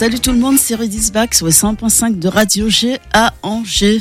Salut tout le monde, c'est Rudy's Back sur les 100.5 de Radio G à Angers.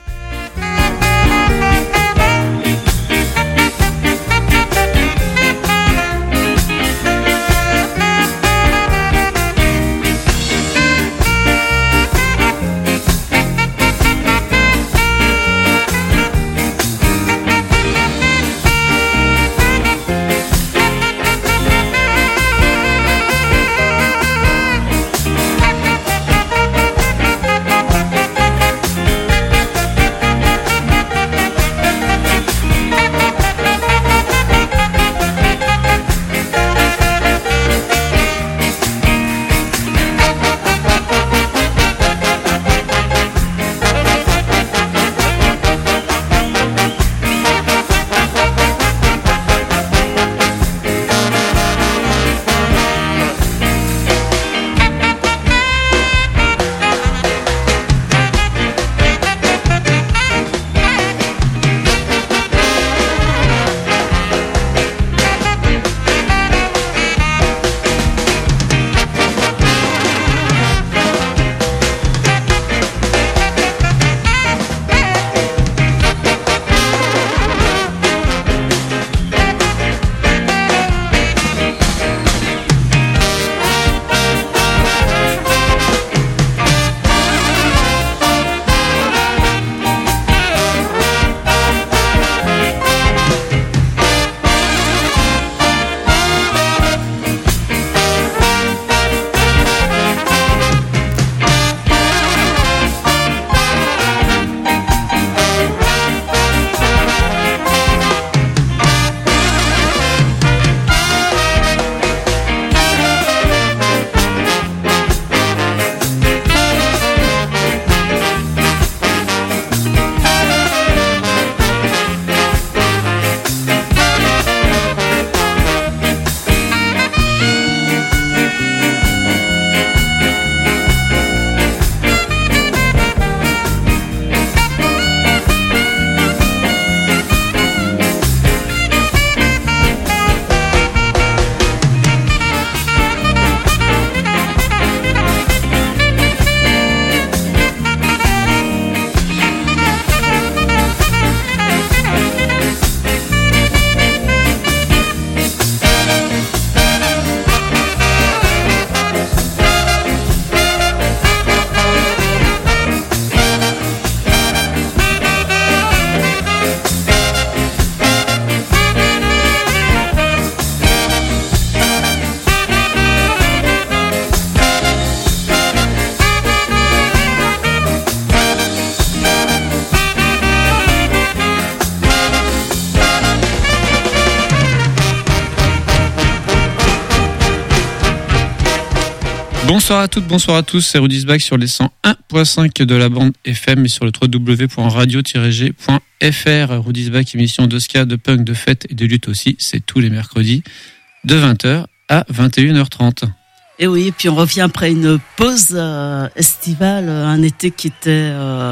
Bonsoir à toutes, bonsoir à tous, c'est Rudy's Back sur les 101.5 de la bande FM et sur le www.radio-g.fr. Rudy's Back, émission de ska, de punk, de fête et de lutte aussi, c'est tous les mercredis de 20h à 21h30. Et oui, et puis on revient après une pause estivale, un été qui était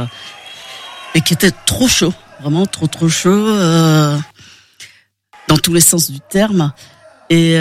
trop chaud, vraiment trop chaud, dans tous les sens du terme. Et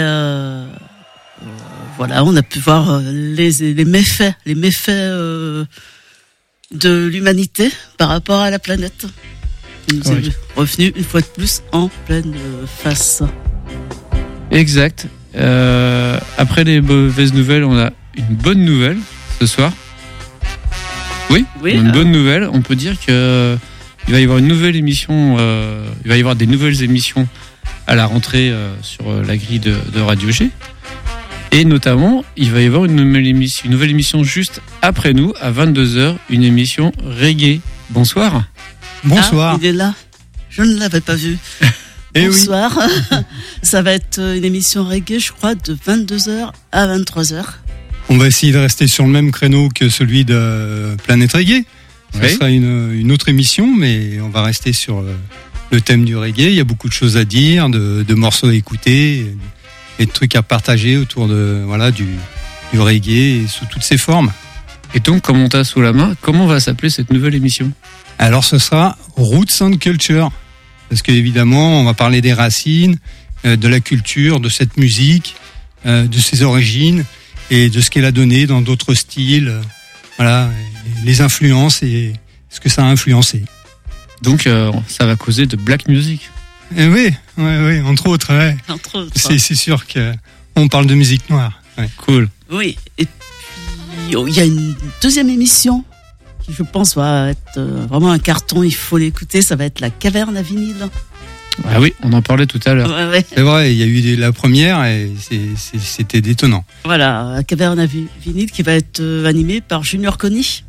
voilà, on a pu voir les méfaits de l'humanité par rapport à la planète. Il nous est revenu une fois de plus en pleine face. Exact. Après les mauvaises nouvelles, on a une bonne nouvelle ce soir. Oui, une bonne nouvelle. On peut dire que il va y avoir une nouvelle émission. Il va y avoir des nouvelles émissions à la rentrée sur la grille de Radio G. Et notamment, il va y avoir une nouvelle émission juste après nous, à 22h, une émission reggae. Bonsoir. Bonsoir. Ah, il est là. Je ne l'avais pas vu. Bonsoir. Oui. Ça va être une émission reggae, je crois, de 22h à 23h. On va essayer de rester sur le même créneau que celui de Planète Reggae. Ce sera une autre émission, mais on va rester sur le thème du reggae. Il y a beaucoup de choses à dire, de morceaux à écouter. Et de trucs à partager autour de du reggae et sous toutes ses formes. Et donc, comme on t'a sous la main, comment va s'appeler cette nouvelle émission ? Alors, ce sera Roots and Culture, parce qu'évidemment, on va parler des racines, de la culture, de cette musique, de ses origines, et de ce qu'elle a donné dans d'autres styles. Voilà, les influences et ce que ça a influencé. Donc ça va causer de black music. Et oui, entre autres. Ouais. Entre autres. C'est sûr qu'on parle de musique noire. Ouais. Cool. Oui, et puis il y a une deuxième émission qui, je pense, va être vraiment un carton. Il faut l'écouter. Ça va être la Caverne à vinyle. Ah oui, on en parlait tout à l'heure. Ouais. C'est vrai, il y a eu la première et c'était détonnant. Voilà, la Caverne à vinyle qui va être animée par Junior Conny.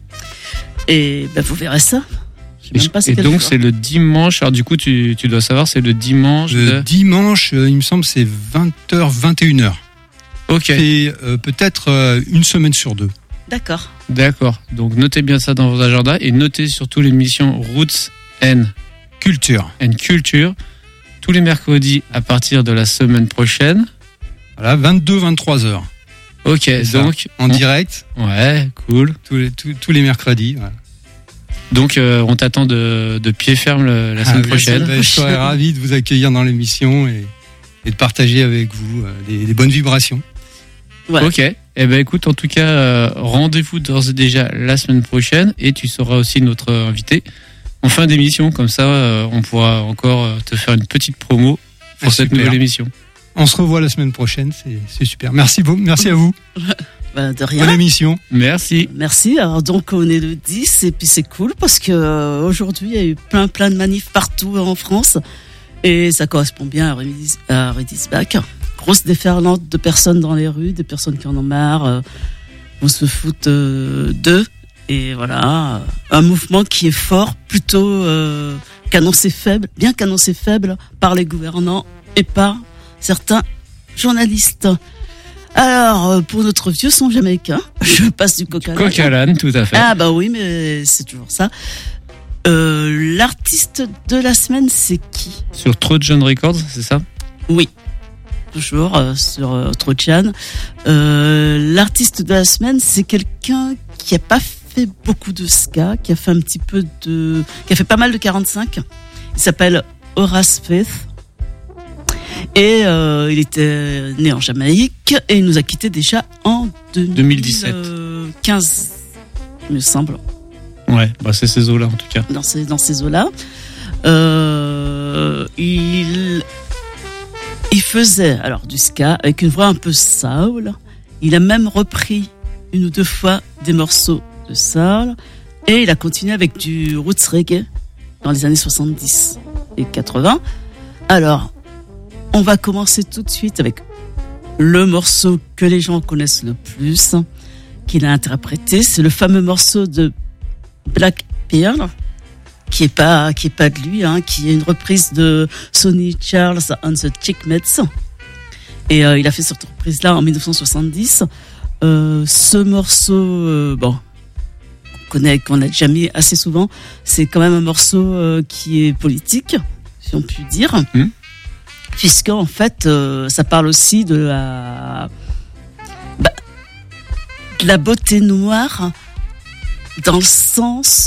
Et vous verrez ça. Et donc c'est le dimanche. Alors du coup, tu dois savoir, c'est le dimanche. Dimanche, il me semble, c'est 20h, 21h. Ok. C'est peut-être une semaine sur 2. D'accord. Donc notez bien ça dans vos agendas et notez surtout l'émission Roots and Culture. Tous les mercredis à partir de la semaine prochaine. Voilà, 22-23h. Ok, donc en direct. Ouais, cool. Tous les mercredis. Voilà. Donc on t'attend de pied ferme la semaine prochaine. Je serais ravi de vous accueillir dans l'émission et de partager avec vous des bonnes vibrations. Ouais. Ok. Écoute, en tout cas, rendez-vous d'ores et déjà la semaine prochaine et tu seras aussi notre invité en fin d'émission. Comme ça, on pourra encore te faire une petite promo pour cette nouvelle émission. On se revoit la semaine prochaine, c'est super. Merci à vous. De rien. Bonne émission. Merci. Alors donc on est le 10 et puis c'est cool parce que aujourd'hui il y a eu plein de manifs partout en France et ça correspond bien à Redis Back. Grosse déferlante de personnes dans les rues, des personnes qui en ont marre, on se fout d'eux et voilà, un mouvement qui est fort plutôt qu'annoncé faible, bien qu'annoncé faible par les gouvernants et par certains journalistes. Alors, pour notre vieux son jamaïcain, je passe du coq à l'âne. Coq à l'âne, tout à fait. Ah bah oui, mais c'est toujours ça. L'artiste de la semaine, c'est qui ? Sur Trojan Records, c'est ça ? Oui, toujours sur Trojan. L'artiste de la semaine, c'est quelqu'un qui a pas fait beaucoup de ska, qui a fait qui a fait pas mal de 45. Il s'appelle Horace Faith. Et il était né en Jamaïque et il nous a quittés déjà en 2015, il me semble. Ouais, c'est ces eaux-là en tout cas. Dans ces eaux-là. Il faisait alors du ska avec une voix un peu soul. Il a même repris une ou deux fois des morceaux de soul et il a continué avec du roots reggae dans les années 70 et 80. Alors, on va commencer tout de suite avec le morceau que les gens connaissent le plus, qu'il a interprété. C'est le fameux morceau de Black Pearl, qui est pas de lui, qui est une reprise de Sonny Charles and the Chickmets. Et il a fait cette reprise-là en 1970. Ce morceau, qu'on a déjà mis assez souvent, c'est quand même un morceau qui est politique, si on peut dire. Puisque en fait, ça parle aussi de la beauté noire, dans le sens,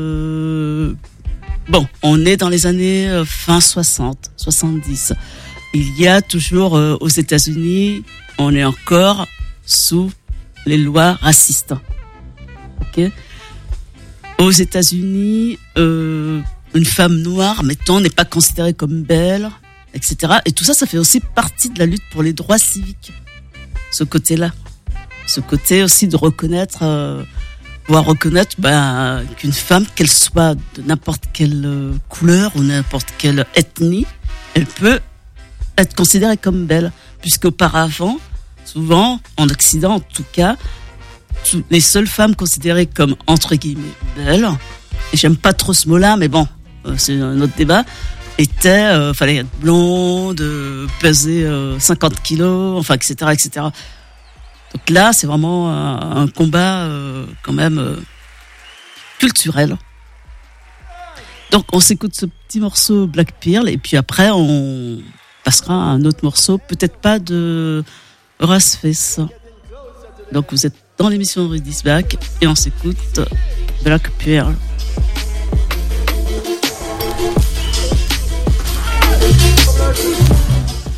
on est dans les années fin 60, 70. Il y a toujours aux États-Unis, on est encore sous les lois racistes. Ok. Aux États-Unis, une femme noire, mettons, n'est pas considérée comme belle, etc. Et tout ça, ça fait aussi partie de la lutte pour les droits civiques. Ce côté-là. Ce côté aussi de pouvoir reconnaître qu'une femme, qu'elle soit de n'importe quelle couleur ou n'importe quelle ethnie, elle peut être considérée comme belle. Puisqu'auparavant, souvent, en Occident en tout cas, les seules femmes considérées comme, entre guillemets, belles, et j'aime pas trop ce mot-là, mais bon, c'est un autre débat, fallait être blonde, peser 50 kilos, etc., etc. Donc là, c'est vraiment un combat quand même culturel. Donc on s'écoute ce petit morceau Black Pearl et puis après on passera à un autre morceau, peut-être pas de Horace Faith. Donc vous êtes dans l'émission Redis Back et on s'écoute Black Pearl.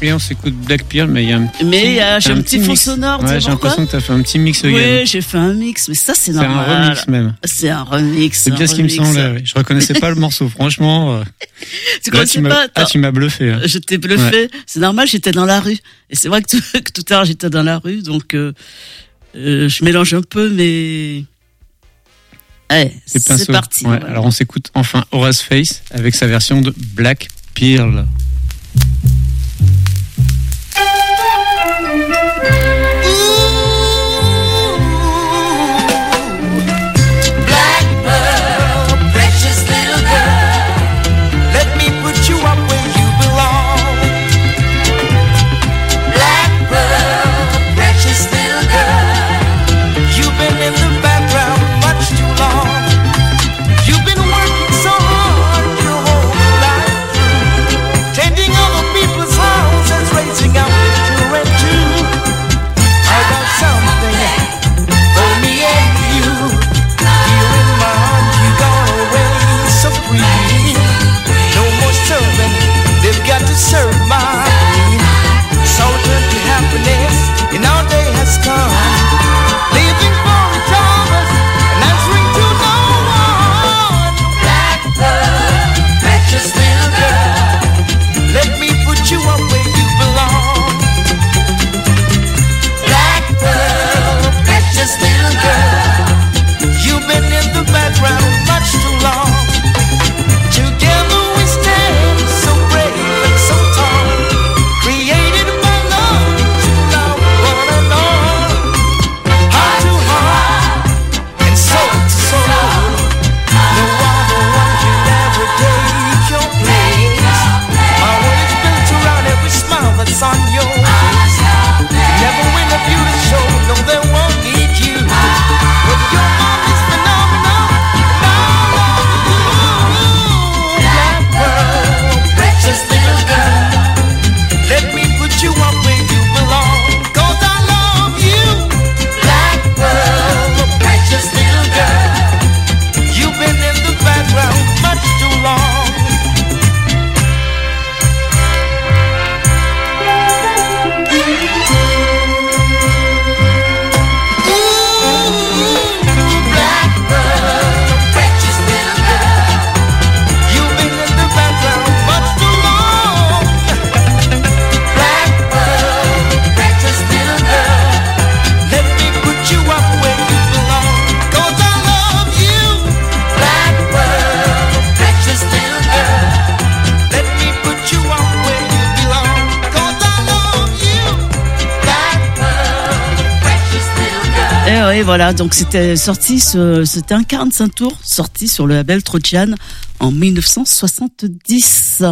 Et on s'écoute Black Pearl, mais il y a j'ai un petit fond sonore. Ouais, j'ai l'impression que t'as fait un petit mix. Oui, j'ai fait un mix, mais ça c'est normal. C'est un remix même. C'est un remix. C'est bien ce qui me semblait. Oui. Je reconnaissais pas le morceau, franchement. Tu m'as bluffé. Je t'ai bluffé. Ouais. C'est normal, j'étais dans la rue. Et c'est vrai que tout à l'heure j'étais dans la rue, donc je mélange un peu, mais ouais, c'est parti. Ouais, alors on s'écoute enfin Horace Face avec sa version de Black Pearl. Et voilà, donc c'était un 45 tours sorti sur le label Trojan en 1970.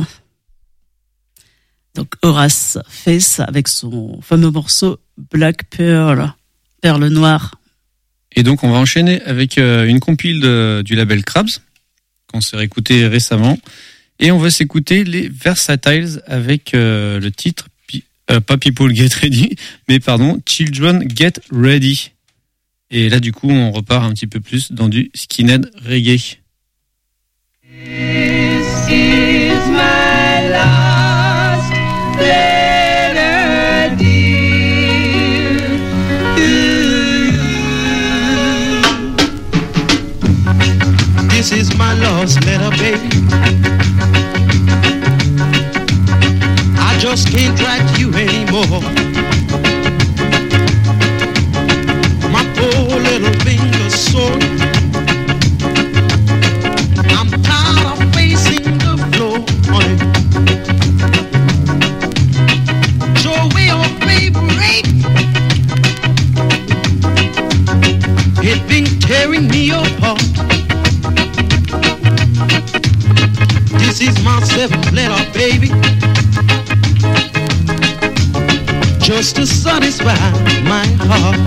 Donc Horace Face avec son fameux morceau Black Pearl, perle noire. Et donc on va enchaîner avec une compile du label Krabs qu'on s'est réécouté récemment, et on va s'écouter les Versatiles avec le titre pas People Get Ready, mais pardon, Children Get Ready. Et là, du coup, on repart un petit peu plus dans du skinhead reggae. This is my last letter, dear, to you. This is my last letter, baby. I just can't write you anymore. Little finger sore. I'm tired of facing the floor, honey. Show away your favorite. It's been tearing me apart. This is my 7th letter, baby. Just to satisfy my heart.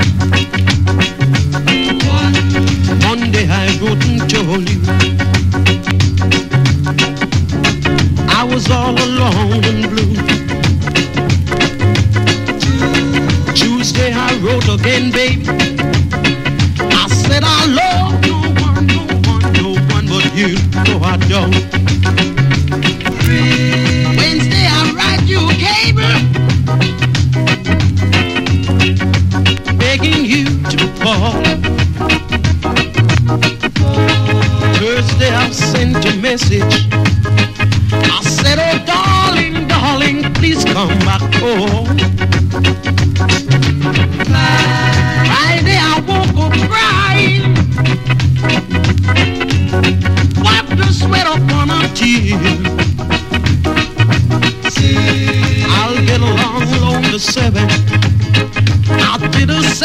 One day I wrote and told you I was all alone and blue. Tuesday I wrote again, baby. I said I love no one but you. No, I don't. Wednesday I write you a cable.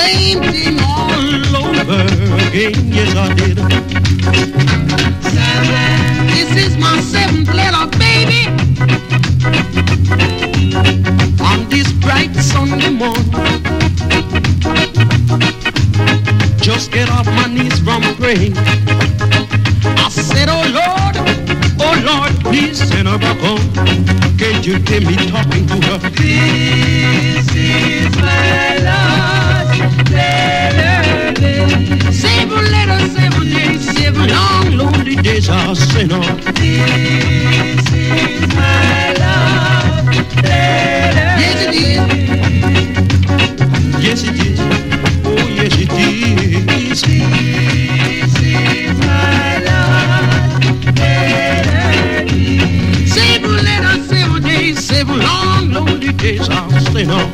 same thing all over again. Yes, I did. This is my seventh letter, baby. On this bright Sunday morning, just get off my knees from praying. I said, oh Lord, please send her back home. Can't you hear me talking to her? This is my last letter, baby. 7 letters, 7 days, 7 long, lonely days I'll send her. This is my last letter. Yes, it is. Yes, it is. Oh, yes, it is. This is my last letter. 7 letters, 7 days, 7 long, lonely days I'll send her.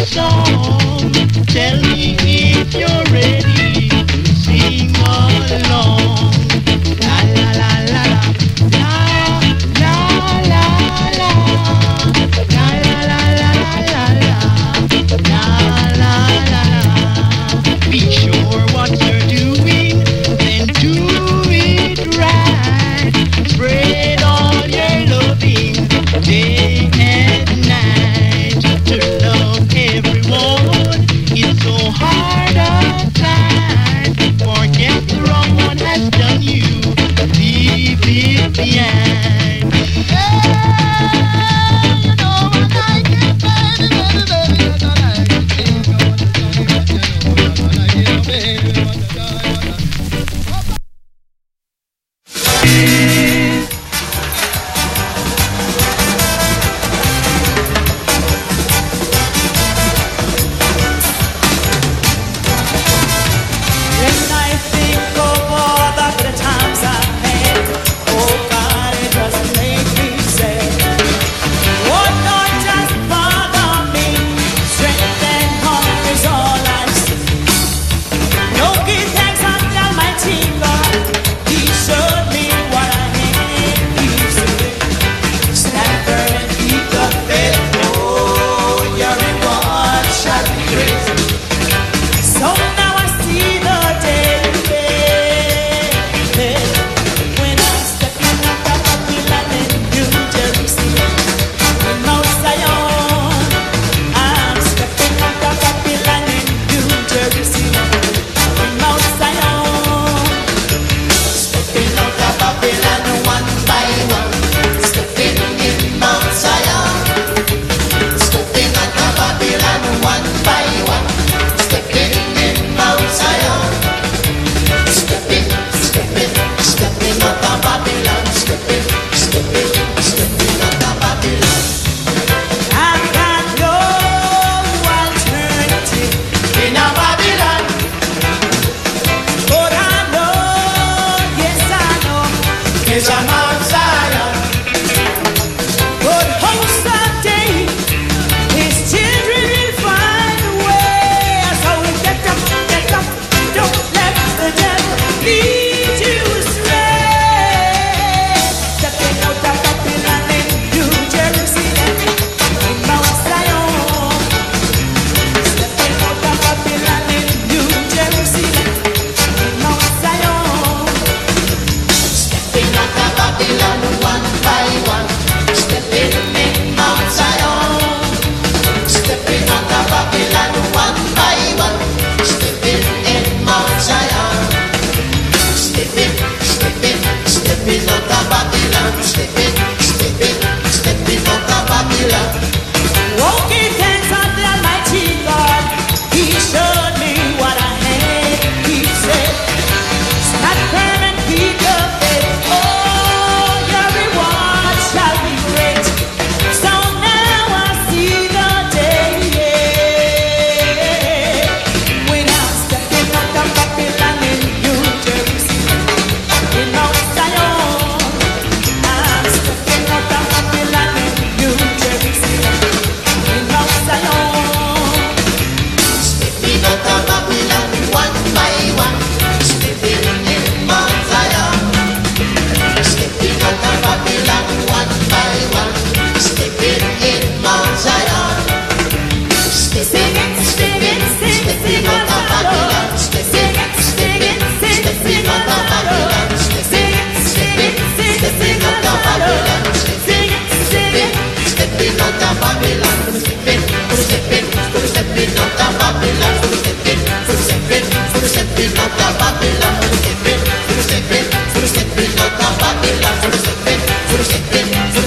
song. Tell me if you're ready to sing along. La la la la la la la la la la la la la la la la. Be sure what you're doing, then do it right. Spread all your loving day and night. To love everyone, it's so hard to find. Forget the wrong one has done you, leave it behind. Hey, you know I like it, baby, baby, baby, I like it, baby,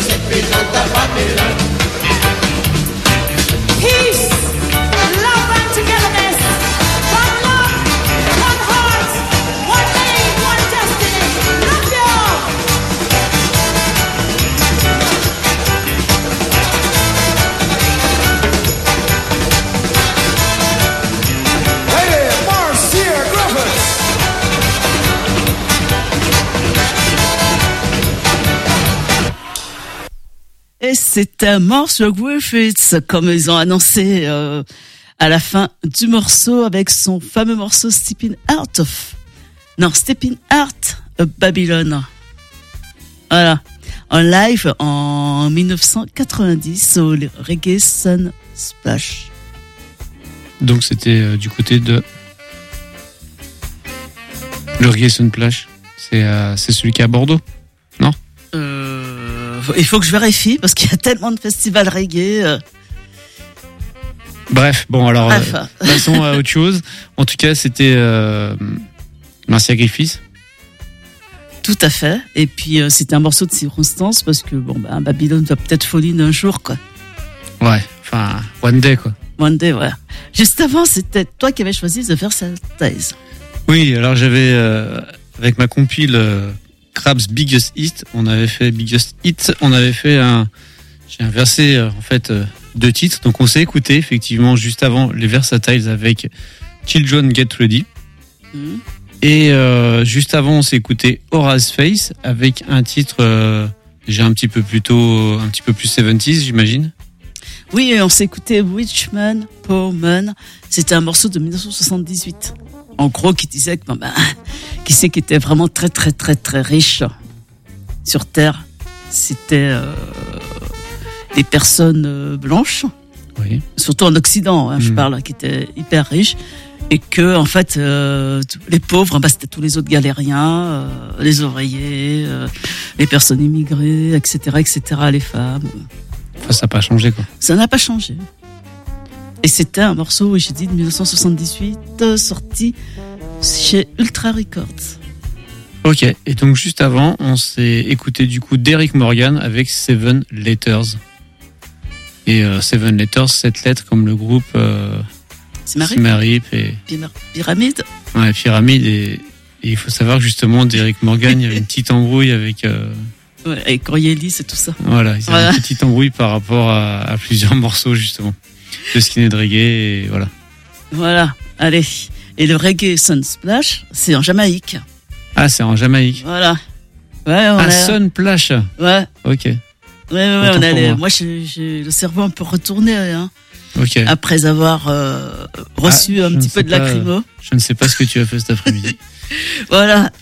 Peace, love and c'était Morse Griffiths, comme ils ont annoncé à la fin du morceau, avec son fameux morceau Stepping Out of Babylon. Voilà. En live en 1990 au Reggae Sun Splash. Donc c'était du côté de le Reggae Sun Splash. C'est celui qui est à Bordeaux, non? Il faut que je vérifie parce qu'il y a tellement de festivals reggae. Bref, bon alors passons à autre chose. En tout cas, c'était Marcia Griffiths. Tout à fait. Et puis c'était un morceau de circonstance parce que Babylone va peut-être folie d'un jour, quoi. Ouais, enfin one day, quoi. One day, ouais. Juste avant, c'était toi qui avais choisi The Versatiles. Oui, alors j'avais avec ma compile Crab's Biggest Hit, on avait fait j'ai inversé en fait 2 titres, donc on s'est écouté effectivement juste avant les Versatiles avec Children Get Ready. Et juste avant, on s'est écouté Horace Face avec un titre déjà un petit peu plus 70s, j'imagine. Oui, on s'est écouté Rich Man, Poor Man. C'était un morceau de 1978. En gros, qui disait que qui c'est qui était vraiment très très très très riche sur Terre. C'était des personnes blanches, oui. Surtout en Occident, je parle, qui étaient hyper riches. Et que, en fait, les pauvres, c'était tous les autres galériens, les ouvriers, les personnes immigrées, etc., les femmes. Enfin, ça n'a pas changé, quoi. Ça n'a pas changé. Et c'était un morceau, j'ai dit, de 1978, sorti chez Ultra Records. Ok. Et donc, juste avant, on s'est écouté, du coup, Derrick Morgan avec 7 Letters. Et 7 Letters, 7 lettres, comme le groupe... Simarip et Pyramide. Ouais, Pyramide et il faut savoir que justement Derrick Morgan, il y avait une petite embrouille avec avec Corielis et tout ça. Voilà, il y avait une petite embrouille par rapport à plusieurs morceaux justement de Skinhead Reggae et voilà. Voilà, allez. Et le Reggae Sun Splash, c'est en Jamaïque. Ah, c'est en Jamaïque. Voilà. Ouais, Sun Splash. Ouais. OK. Ouais, on allait. Moi j'ai le cerveau un peu retourné, hein. Okay. Après avoir reçu un petit peu de lacrymo. Je ne sais pas ce que tu as fait cet après-midi. Voilà.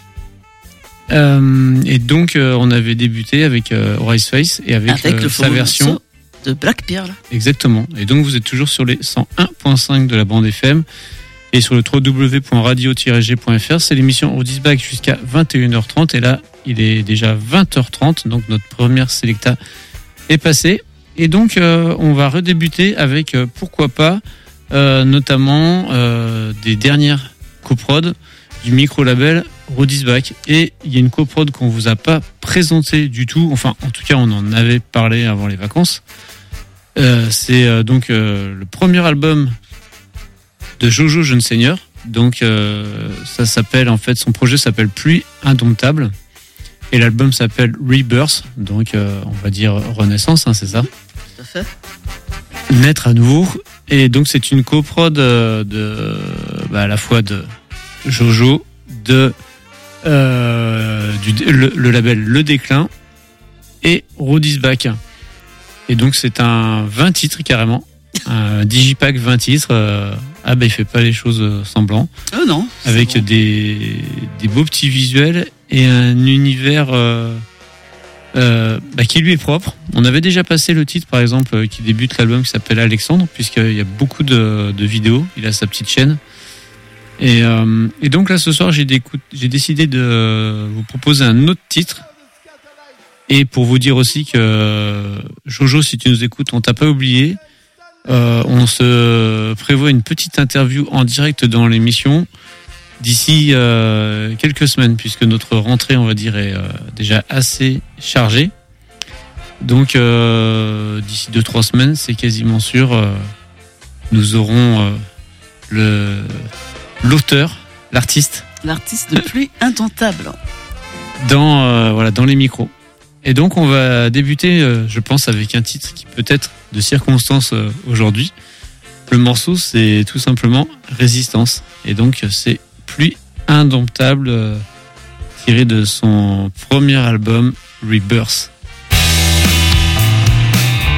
Et donc, on avait débuté avec Horace Face et avec sa version de Black Pearl. Exactement. Et donc, vous êtes toujours sur les 101.5 de la bande FM et sur le www.radio-g.fr. C'est l'émission Oldies Back jusqu'à 21h30. Et là, il est déjà 20h30. Donc, notre première Selecta est passée. Et donc, on va redébuter avec, pourquoi pas, notamment des dernières coprods du micro-label Oldies Back. Et il y a une coprod qu'on vous a pas présentée du tout. Enfin, en tout cas, on en avait parlé avant les vacances. C'est donc le premier album de Jojo Jeune Seigneur. Donc, ça s'appelle, en fait, son projet s'appelle Pluie Indomptable. Et l'album s'appelle Rebirth, donc on va dire Renaissance, hein, c'est ça? Tout à fait. Naître à nouveau. Et donc c'est une coprod à la fois de Jojo, de le label Le Déclin et Oldies Back. Et donc c'est un 20 titres carrément, un digipack 20 titres. Il fait pas les choses semblant. Oh non. Avec bon. des beaux petits visuels et un univers qui lui est propre. On avait déjà passé le titre, par exemple, qui débute l'album, qui s'appelle Alexandre, puisqu'il y a beaucoup de vidéos. Il a sa petite chaîne. Et donc là, ce soir, j'ai décidé de vous proposer un autre titre. Et pour vous dire aussi que Jojo, si tu nous écoutes, on t'a pas oublié. On se prévoit une petite interview en direct dans l'émission d'ici quelques semaines, puisque notre rentrée, on va dire, est déjà assez chargée. Donc d'ici 2-3 semaines, c'est quasiment sûr, nous aurons l'auteur, l'artiste de Pluie Indomptable dans les micros. Et donc on va débuter, je pense, avec un titre qui peut être de circonstance aujourd'hui. Le morceau, c'est tout simplement Résistance. Et donc c'est Pluie Indomptable, tiré de son premier album Rebirth.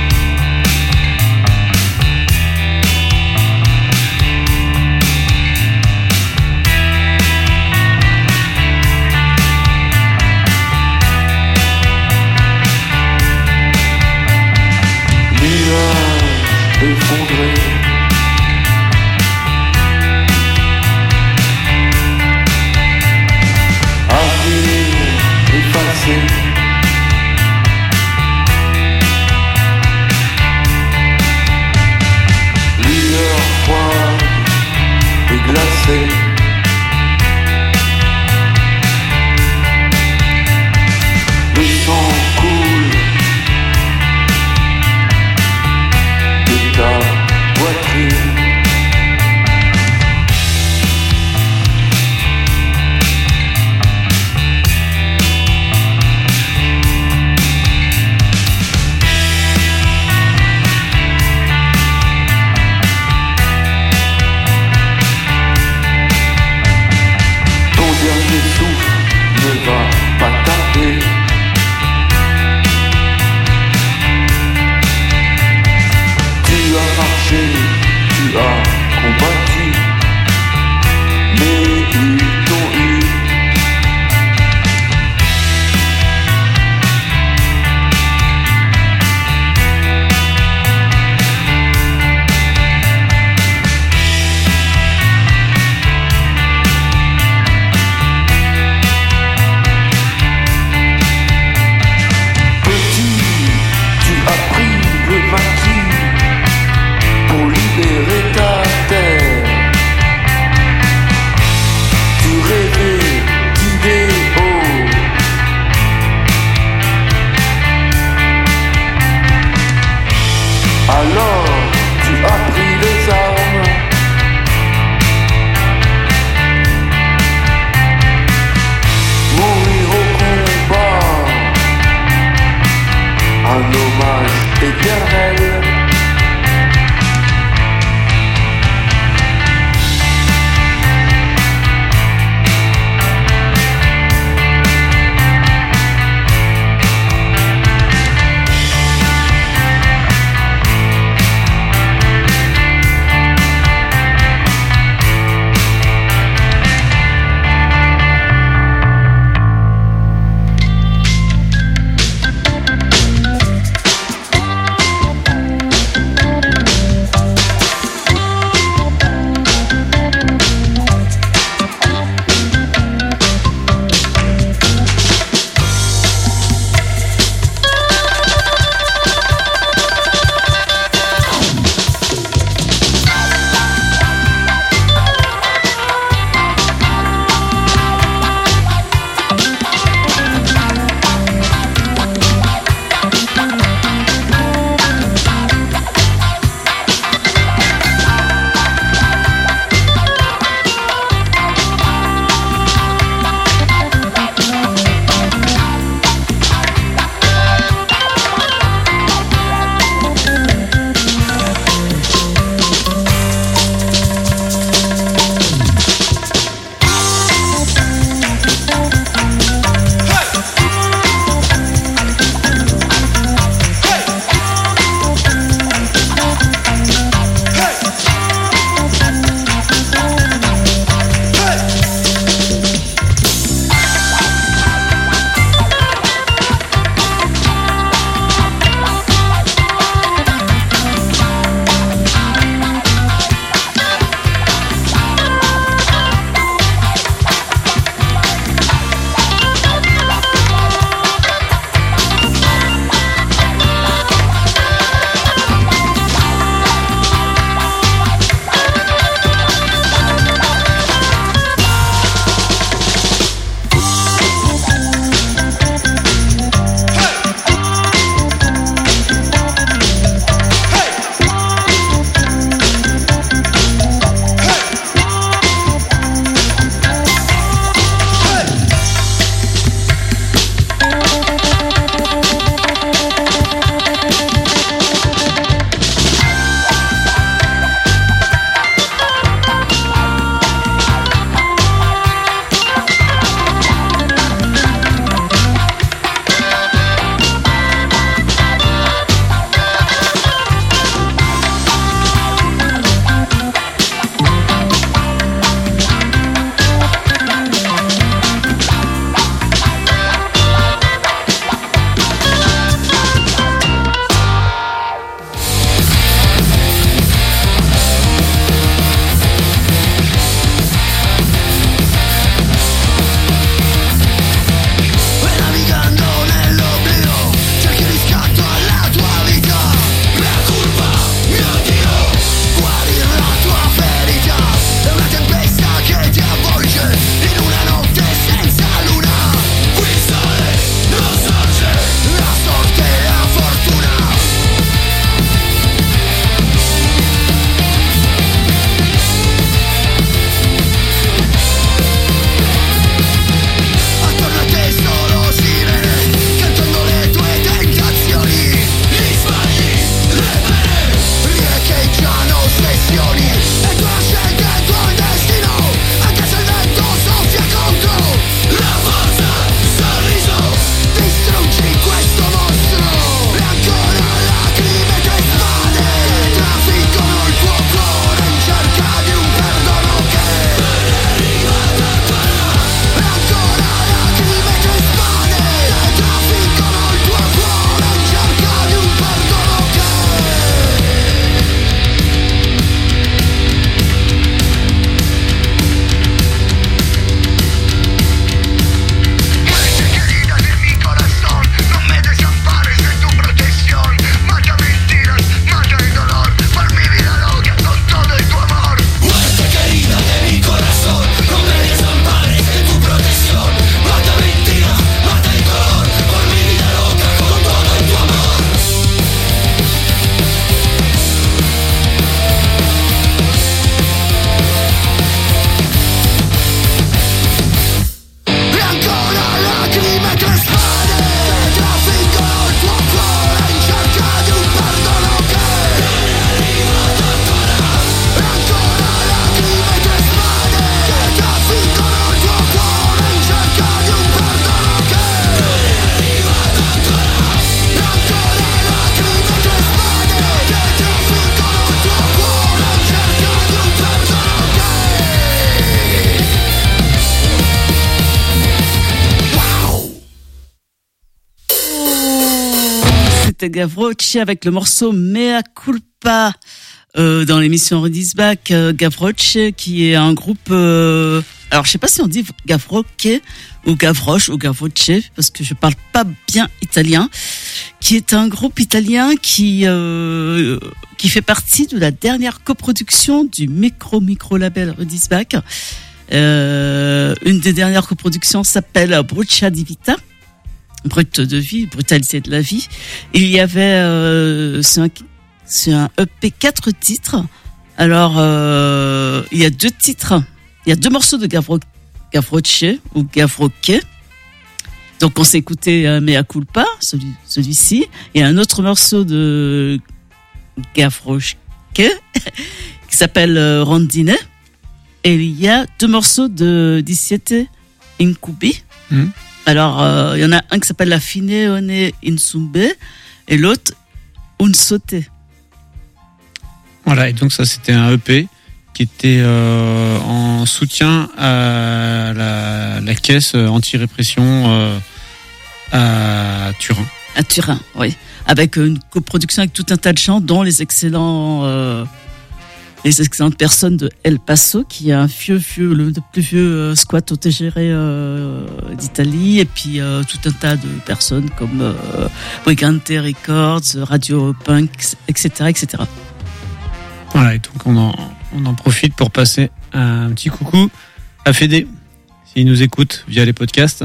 c'était Gavroche avec le morceau Mea Culpa dans l'émission Redis Back. Gavroche qui est un groupe... alors je sais pas si on dit Gavroche ou Gavroche ou Gavroche parce que je parle pas bien italien. Qui est un groupe italien qui fait partie de la dernière coproduction du micro label Redis Back. Une des dernières coproductions s'appelle Brucia di Vita. Brut de vie, brutalité de la vie. Il y avait, c'est un EP 4 titres. Alors, il y a 2 titres. Il y a 2 morceaux de Gavroche ou Gavroche. Donc, on s'est écouté Mea Culpa, celui-ci. Il y a un autre morceau de Gavroche qui s'appelle Rondine. Et il y a 2 morceaux de Diciete Incubi. Alors, il y en a un qui s'appelle La Fine One Insumbe et l'autre Un Sauté. Voilà, et donc ça c'était un EP qui était en soutien à la caisse anti-répression à Turin. À Turin, oui. Avec une coproduction avec tout un tas de gens, dont les excellentes personnes de El Paso, qui est le plus vieux squat autogéré d'Italie, et puis tout un tas de personnes comme Brigante Records, Radio Punk, etc., etc. Voilà, et donc on en profite pour passer un petit coucou à Fédé, s'il nous écoute via les podcasts.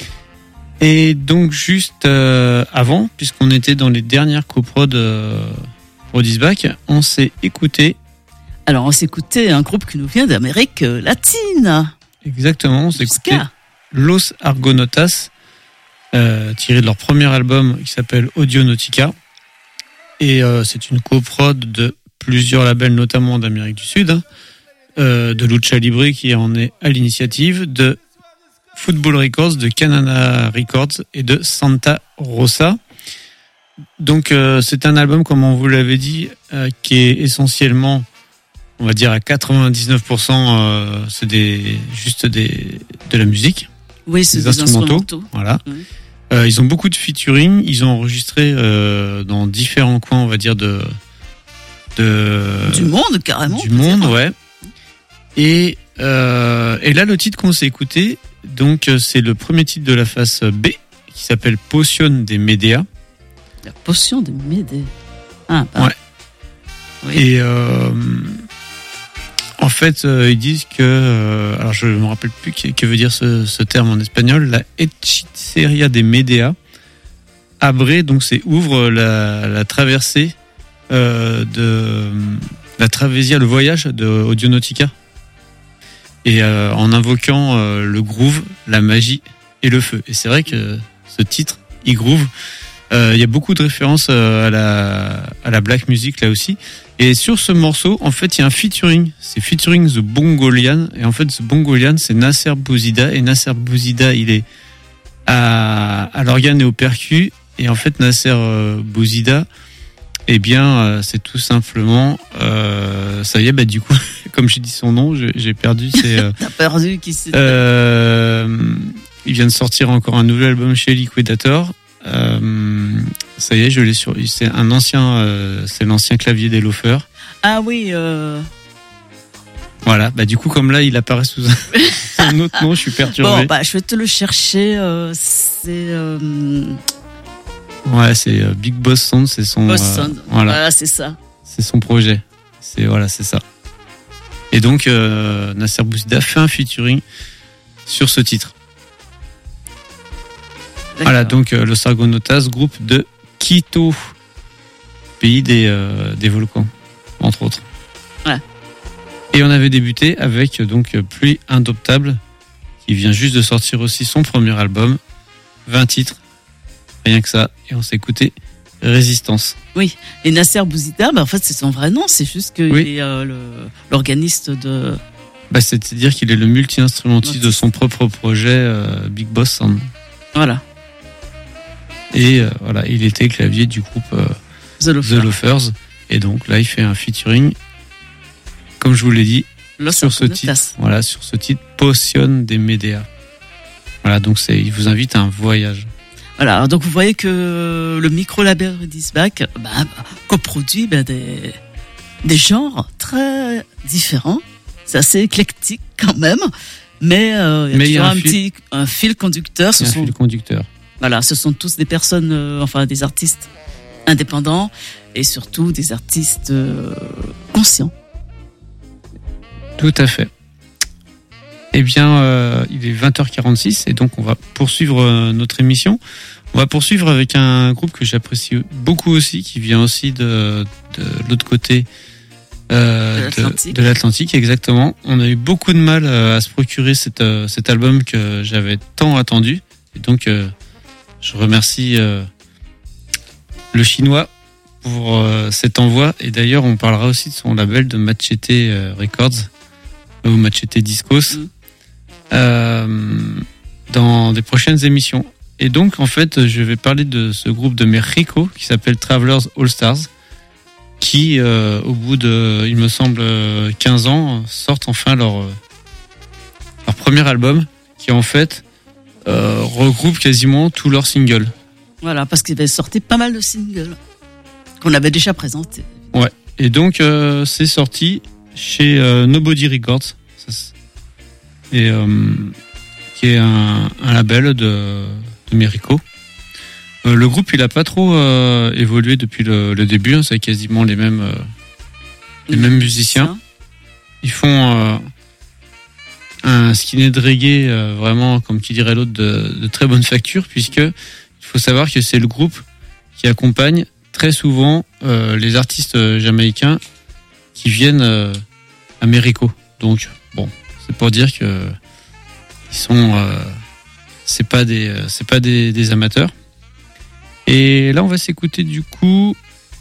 Et donc juste avant, puisqu'on était dans les dernières coprods Redis Back, on s'est écouté. Alors, on s'est écouté un groupe qui nous vient d'Amérique latine. Exactement, on s'est écouté Los Argonautas, tiré de leur premier album qui s'appelle Audionautica. Et c'est une coprod de plusieurs labels, notamment d'Amérique du Sud, de Lucha Libre qui en est à l'initiative, de Football Records, de Canana Records et de Santa Rosa. Donc c'est un album, comme on vous l'avait dit, qui est essentiellement, on va dire à 99%, c'est de la musique. Oui, c'est des instrumentaux. Voilà. Ils ont beaucoup de featuring. Ils ont enregistré dans différents coins, on va dire du monde carrément. Du monde, ouais. Et là, le titre qu'on s'est écouté, donc c'est le premier titre de la face B, qui s'appelle Potion des Médéas. La potion des Médéas. Ah, bah. Ouais. Oui. Et en fait, ils disent que, alors je me rappelle plus que veut dire ce terme en espagnol, la hechicería des Médéas. Abré, donc c'est ouvre la traversée de la Travesia, le voyage de Audionautica. Et en invoquant le groove, la magie et le feu. Et c'est vrai que ce titre, il groove. Il y a beaucoup de références à la black music là aussi. Et sur ce morceau, en fait, il y a un featuring. C'est featuring The Bongolian. Et en fait, The Bongolian, c'est Nasser Bouzida. Et Nasser Bouzida, il est à l'organe et au percu. Et en fait, Nasser Bouzida, eh bien, c'est tout simplement... ça y est, bah du coup, comme j'ai dit son nom, j'ai perdu. T'as perdu qui c'est il vient de sortir encore un nouvel album chez Liquidator. Ça y est, je l'ai sur. C'est un ancien, c'est l'ancien clavier des Loafers. Ah oui. Voilà, bah du coup comme là il apparaît sous un autre nom, je suis perturbé. Bon, bah je vais te le chercher. C'est. Ouais, c'est Big Boss Sound, c'est son. Boss Sound. Voilà, c'est ça. C'est son projet. C'est ça. Et donc Nasser Bouzida fait un featuring sur ce titre. D'accord. Voilà, donc Los Argonautas, groupe de Quito, pays des volcans, entre autres. Ouais. Et on avait débuté avec donc Pluie Indoptable, qui vient juste de sortir aussi son premier album, 20 titres, rien que ça, et on s'est écouté Résistance. Oui, et Nasser Bouzida, bah en fait c'est son vrai nom, c'est juste qu'il oui. est l'organiste de... Bah, c'est-à-dire qu'il est le multi-instrumentiste de son propre projet Big Boss Sound. Voilà. Et voilà, il était clavier du groupe The Loafers. Et donc là, il fait un featuring, comme je vous l'ai dit, sur ce titre. Voilà, sur ce titre, Potion des Médéas. Voilà, donc il vous invite à un voyage. Voilà, donc vous voyez que le micro-label Redisback coproduit des genres très différents. C'est assez éclectique quand même, mais il y a toujours un fil conducteur. Fil conducteur. Voilà, ce sont tous des personnes, des artistes indépendants et surtout des artistes conscients. Tout à fait. Eh bien, il est 20h46 et donc on va poursuivre notre émission. On va poursuivre avec un groupe que j'apprécie beaucoup aussi, qui vient aussi de l'autre côté de l'Atlantique, exactement. On a eu beaucoup de mal à se procurer cet album que j'avais tant attendu. Et donc, je remercie le Chinois pour cet envoi. Et d'ailleurs, on parlera aussi de son label de Machete Records ou Machete Discos. Dans des prochaines émissions. Et donc, en fait, je vais parler de ce groupe de Mexico qui s'appelle Travelers All Stars, qui, au bout de, il me semble, 15 ans, sortent enfin leur premier album, qui en fait regroupe quasiment tous leurs singles. Voilà, parce qu'ils avaient sorti pas mal de singles qu'on avait déjà présentés. Ouais, et donc c'est sorti chez Nobody Records. Et qui est un label de Mexico. Le groupe, il a pas trop évolué depuis le début. Hein, c'est quasiment les mêmes musiciens. Ils font un skinhead reggae vraiment, comme qui dirait l'autre, de très bonne facture, puisque il faut savoir que c'est le groupe qui accompagne très souvent les artistes jamaïcains qui viennent à Mexico. Donc bon. C'est pour dire que ils sont, c'est pas des amateurs. Et là, on va s'écouter du coup,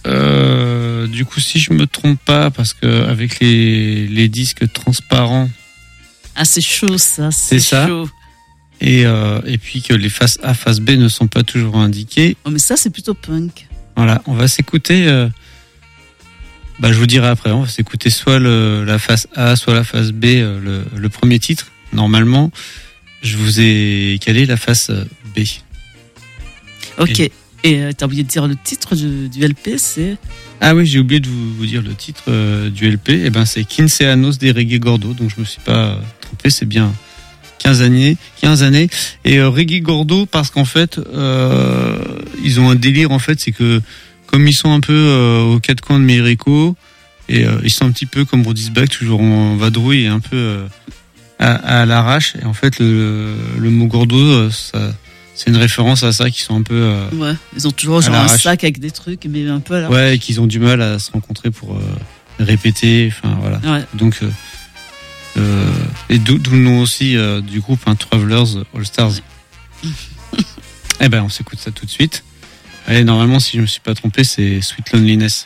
si je me trompe pas, parce que avec les disques transparents. Ah, c'est chaud ça. C'est ça. Chaud. Et puis que les faces A, face B ne sont pas toujours indiquées. Oh, mais ça, c'est plutôt punk. Voilà, on va s'écouter. Je vous dirai après, on va s'écouter soit la face A, soit la face B, le premier titre. Normalement, je vous ai calé la face B. Ok, et t'as oublié de dire le titre du LP, c'est... Ah oui, j'ai oublié de vous dire le titre du LP. Eh ben, c'est Quinceaños de Reggae Gordo, donc je me suis pas trompé, c'est bien 15 années. Et Reggae Gordo, parce qu'en fait, ils ont un délire, en fait, c'est que comme ils sont un peu aux quatre coins de Mexico, et ils sont un petit peu comme Redisback, toujours en vadrouille et un peu à l'arrache. Et en fait, le mot Gordo, c'est une référence à ça, qu'ils sont un peu... ouais, ils ont toujours genre un sac avec des trucs, mais un peu à l'arrache. Ouais, et qu'ils ont du mal à se rencontrer pour répéter, enfin voilà. Ouais. Donc, et d'où le nom aussi du groupe, Travelers All Stars. Eh ben, on s'écoute ça tout de suite. Allez, normalement, si je me suis pas trompé, c'est Sweet Loneliness.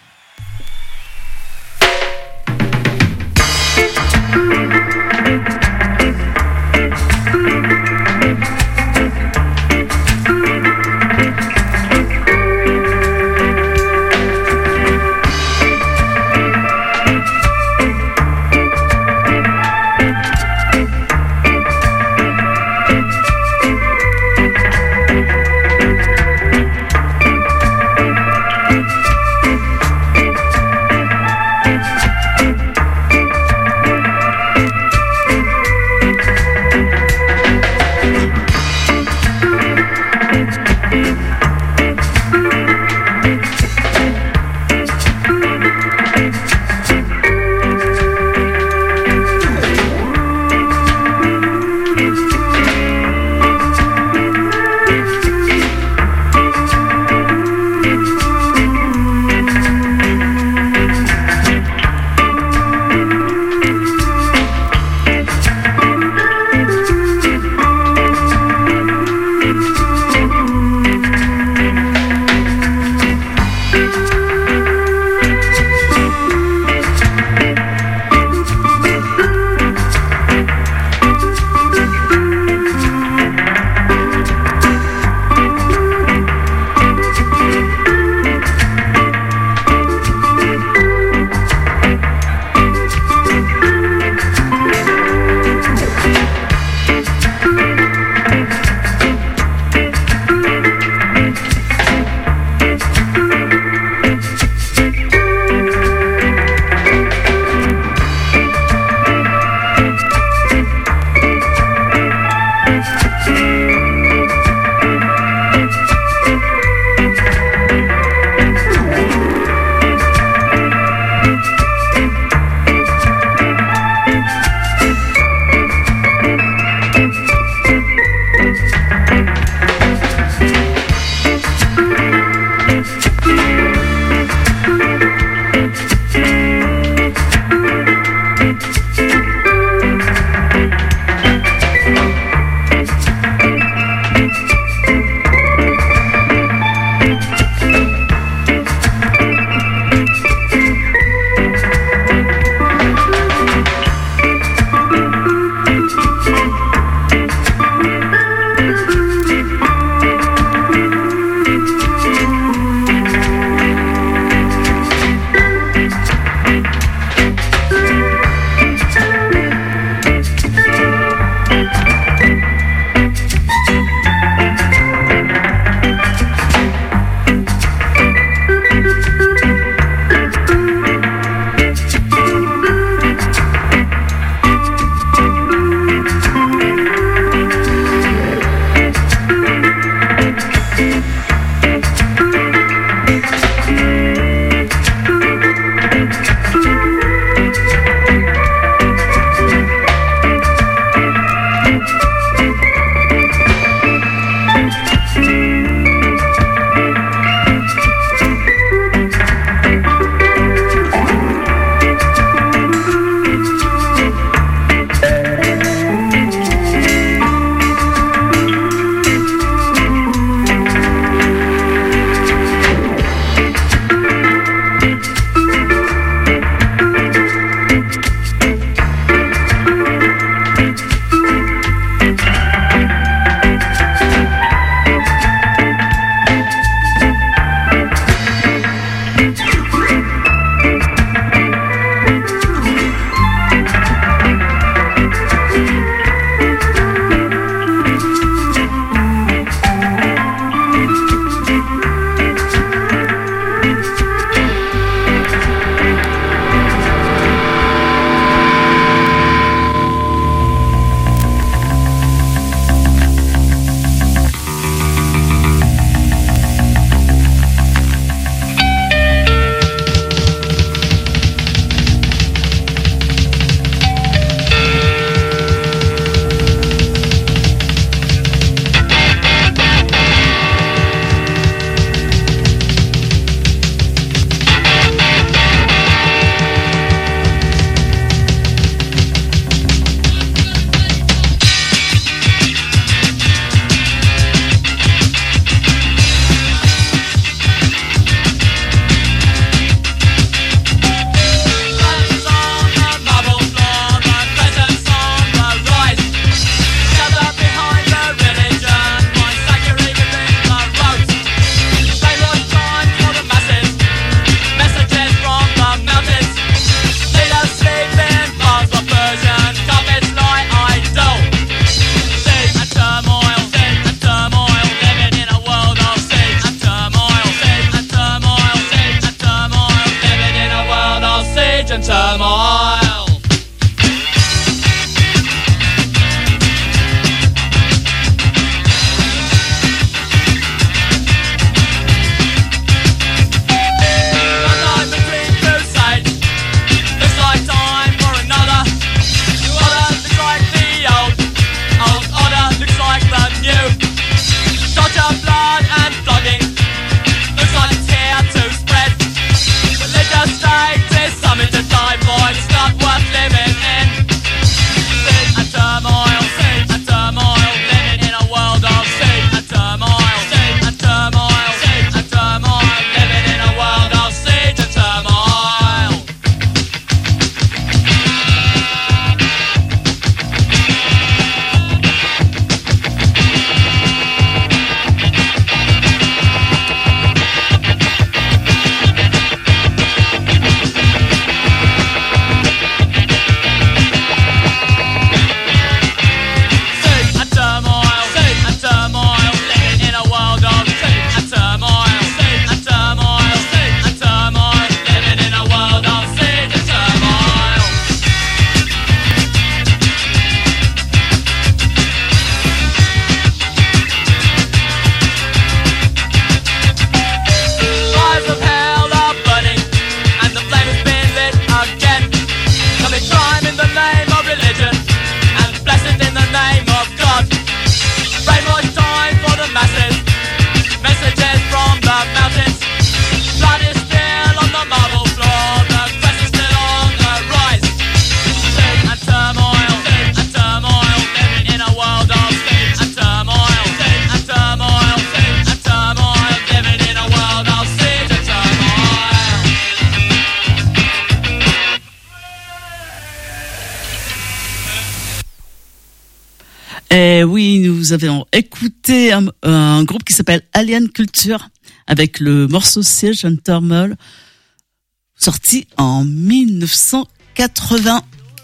Et oui, nous avons écouté un groupe qui s'appelle Alien Culture avec le morceau Siege and Turmoil, sorti en 1980.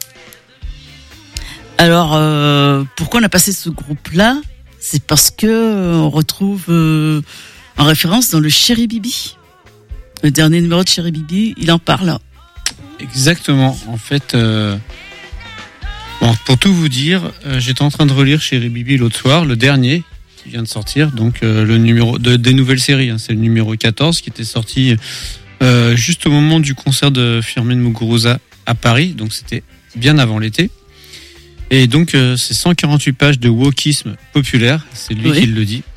Alors, pourquoi on a passé ce groupe-là? C'est parce que on retrouve en référence dans le Chéri Bibi. Le dernier numéro de Chéri Bibi, il en parle. Exactement. En fait, bon, pour tout vous dire, j'étais en train de relire Chéri Bibi l'autre soir, le dernier qui vient de sortir, donc le numéro des nouvelles séries. Hein, c'est le numéro 14 qui était sorti juste au moment du concert de Firmin Muguruza à Paris, donc c'était bien avant l'été. Et donc c'est 148 pages de wokisme populaire, c'est lui qui le dit.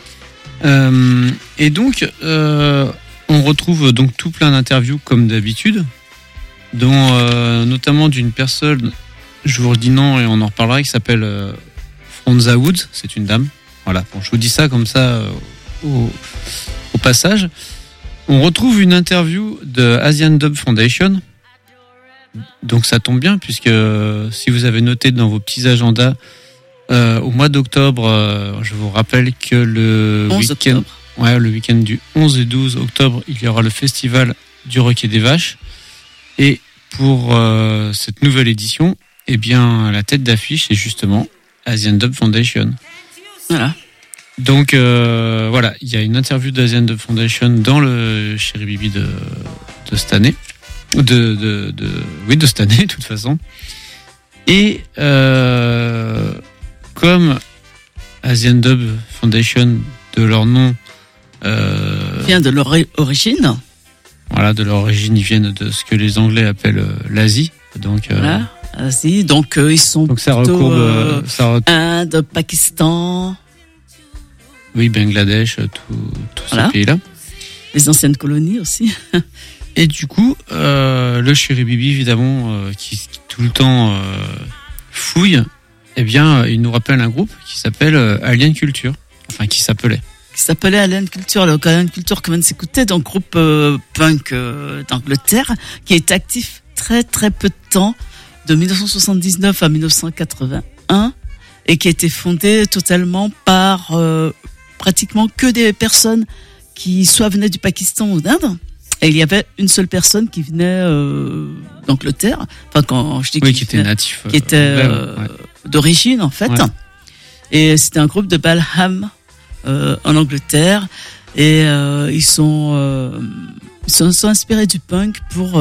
Et donc on retrouve donc tout plein d'interviews comme d'habitude, dont notamment d'une personne, je vous redis non et on en reparlera, qui s'appelle Franza Woods, c'est une dame. Voilà, bon, je vous dis ça comme ça au passage. On retrouve une interview de Asian Dub Foundation. Donc ça tombe bien puisque si vous avez noté dans vos petits agendas au mois d'octobre, je vous rappelle que le week-end du 11 et 12 octobre, il y aura le festival du Roquet des Vaches. Et pour cette nouvelle édition, eh bien la tête d'affiche c'est justement Asian Dub Foundation. Voilà. Donc voilà, il y a une interview d'Asian Dub Foundation dans le Chéri Bibi de cette année. De cette année de toute façon. Et comme Asian Dub Foundation de leur nom vient de leur origine. Voilà, de leur origine, ils viennent de ce que les Anglais appellent l'Asie. Donc voilà, Asie. Donc ils sont donc ça plutôt recouvre Inde, Pakistan. Oui, Bangladesh, tous voilà. ces pays-là. Les anciennes colonies aussi. Et du coup, le Chéri Bibi, évidemment, qui tout le temps fouille, eh bien, il nous rappelle un groupe qui s'appelle Alien Culture. Enfin, qui s'appelait Alien Culture. Le Alien Culture qu'on vient de s'écouter, donc groupe punk d'Angleterre, qui est actif très très peu de temps, de 1979 à 1981, et qui a été fondé totalement par pratiquement que des personnes qui soit venaient du Pakistan ou d'Inde. Et il y avait une seule personne qui venait d'Angleterre. Enfin, quand je dis qui était natif, qui était d'origine en fait. Ouais. Et c'était un groupe de Balham en Angleterre. Et ils sont inspirés du punk pour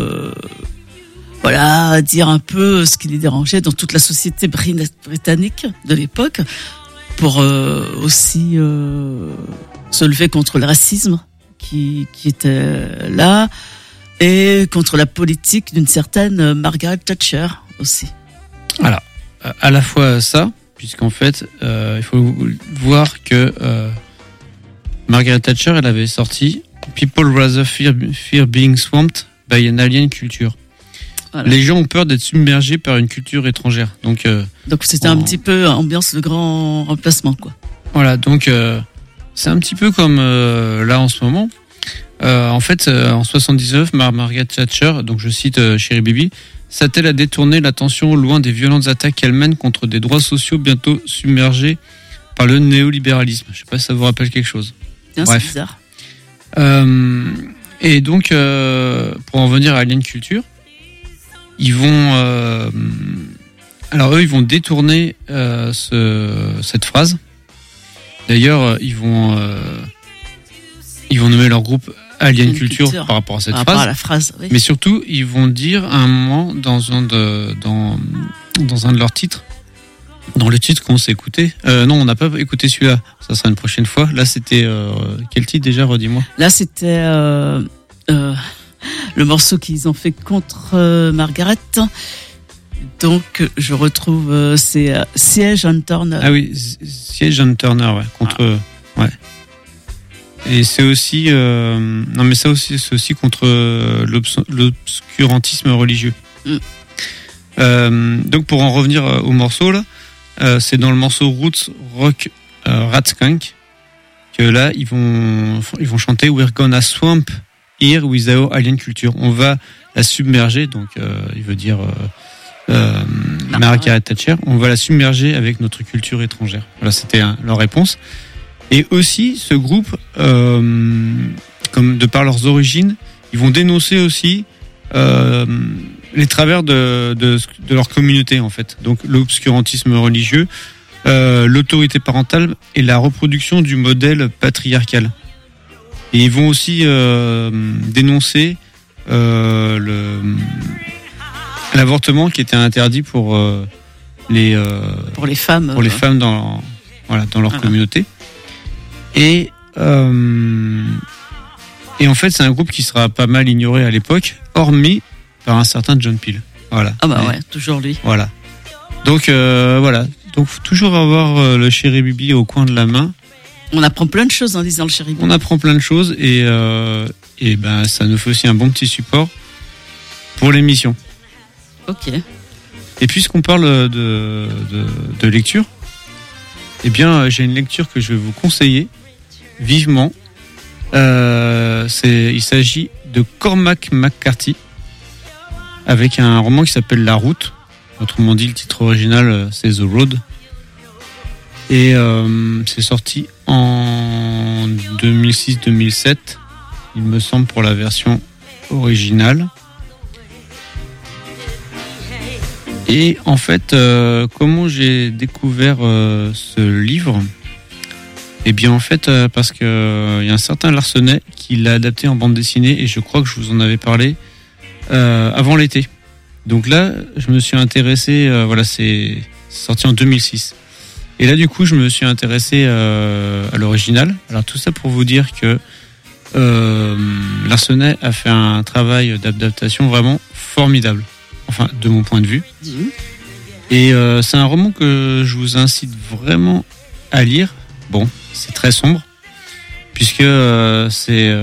voilà, dire un peu ce qui les dérangeait dans toute la société britannique de l'époque, pour aussi se lever contre le racisme qui était là, et contre la politique d'une certaine Margaret Thatcher aussi. Voilà, à la fois ça, puisqu'en fait, il faut voir que Margaret Thatcher, elle avait sorti People Rather Fear Being Swamped by an Alien Culture. Voilà. Les gens ont peur d'être submergés par une culture étrangère. Donc c'était un petit peu ambiance de grand remplacement, quoi. Voilà, donc c'est un petit peu comme là en ce moment. En fait, en 79, Margaret Thatcher, donc je cite Chéri Bibi, s'attelle à détourner l'attention loin des violentes attaques qu'elle mène contre des droits sociaux bientôt submergés par le néolibéralisme. Je sais pas si ça vous rappelle quelque chose. Non, bref. C'est bizarre. Et donc, pour en venir à Alien Culture, ils vont, alors eux, ils vont détourner cette phrase. D'ailleurs, ils vont nommer leur groupe Alien Culture par rapport à cette phrase. À la phrase, oui. Mais surtout, ils vont dire à un moment dans un de leurs titres, dans le titre qu'on s'est écouté. Non, on n'a pas écouté celui-là. Ça sera une prochaine fois. Là, c'était quel titre déjà, redis-moi. Là, c'était le morceau qu'ils ont fait contre Margaret. Donc, je retrouve c'est Siege and Turner. Ah oui, Siege and Turner, ouais, contre ouais. Et c'est aussi non mais ça aussi c'est aussi contre l'obscurantisme religieux. Donc pour en revenir au morceau là, c'est dans le morceau Roots Rock Ratskunk que là ils vont chanter We're gonna swamp here with our alien culture. On va la submerger, donc il veut dire Margaret Thatcher, on va la submerger avec notre culture étrangère. Voilà, c'était leur réponse. Et aussi, ce groupe, comme de par leurs origines, ils vont dénoncer aussi les travers de leur communauté, en fait. Donc, l'obscurantisme religieux, l'autorité parentale et la reproduction du modèle patriarcal. Et ils vont aussi dénoncer l'avortement qui était interdit pour les femmes dans leur communauté. Et en fait, c'est un groupe qui sera pas mal ignoré à l'époque, hormis par un certain John Peel. Voilà. Ah bah ouais, toujours lui. Voilà. Donc voilà. Donc toujours avoir le Chéri Bibi au coin de la main. On apprend plein de choses en lisant le Chéri Bibi. On apprend plein de choses et ben ça nous fait aussi un bon petit support pour l'émission. Ok. Et puisqu'on parle de lecture, eh bien j'ai une lecture que je vais vous conseiller vivement. Il s'agit de Cormac McCarthy avec un roman qui s'appelle La Route. Autrement dit, le titre original c'est The Road. Et c'est sorti en 2006-2007, il me semble, pour la version originale. Et en fait, comment j'ai découvert ce livre ? Eh bien, en fait, parce que il y a un certain Larsenet qui l'a adapté en bande dessinée, et je crois que je vous en avais parlé avant l'été. Donc là, je me suis intéressé. Voilà, c'est sorti en 2006. Et là, du coup, je me suis intéressé à l'original. Alors tout ça pour vous dire que Larsenet a fait un travail d'adaptation vraiment formidable. Enfin, de mon point de vue. Et c'est un roman que je vous incite vraiment à lire. Bon, c'est très sombre, puisque c'est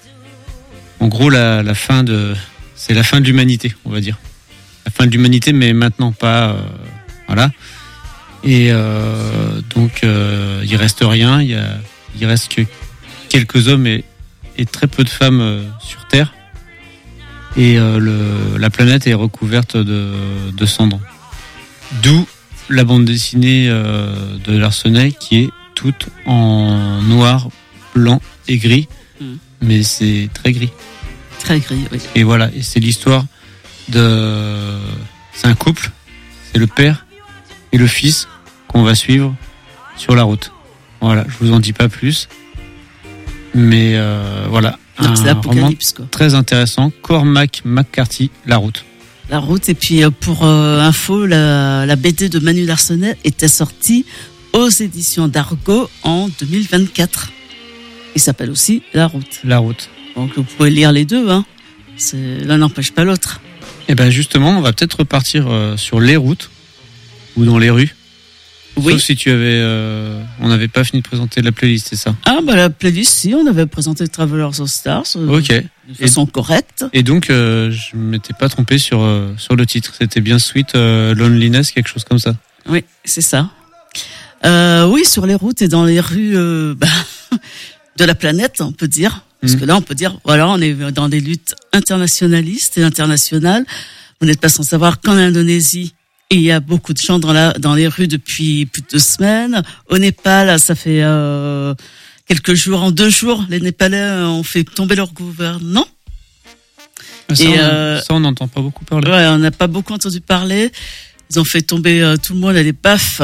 en gros la fin c'est la fin de l'humanité, on va dire. La fin de l'humanité, mais maintenant pas. Voilà. Et donc, il reste rien. Il reste que quelques hommes et très peu de femmes sur Terre. Et la planète est recouverte de cendres. D'où la bande dessinée de Larsenet qui est toute en noir, blanc et gris. Mais c'est très gris. Très gris, oui. Et voilà, et c'est l'histoire c'est un couple, c'est le père et le fils qu'on va suivre sur la route. Voilà, je vous en dis pas plus. Mais voilà. Donc, c'est l'Apocalypse, quoi. Très intéressant. Cormac McCarthy, La Route. La Route. Et puis pour info, la BD de Manu Larsenet était sortie aux éditions d'Argo en 2024. Il s'appelle aussi La Route. La Route. Donc vous pouvez lire les deux, hein. L'un n'empêche pas l'autre. Et ben justement, on va peut-être repartir sur les routes ou dans les rues. Oui. Sauf si on n'avait pas fini de présenter la playlist, c'est ça ? Ah bah la playlist, si, on avait présenté Travelers of Stars. Ok. De façon correcte. Et donc, je m'étais pas trompé sur le titre. C'était bien Sweet Loneliness, quelque chose comme ça. Oui, c'est ça. Oui, sur les routes et dans les rues de la planète, on peut dire. Parce que là, on peut dire, voilà, on est dans des luttes internationalistes et internationales. Vous n'êtes pas sans savoir qu'en Indonésie, il y a beaucoup de gens dans les rues depuis plus de 2 semaines. Au Népal, ça fait quelques jours, en 2 jours, les Népalais ont fait tomber leur gouvernement. Ça, on n'entend pas beaucoup parler. Ouais, on n'a pas beaucoup entendu parler. Ils ont fait tomber tout le monde à les baffes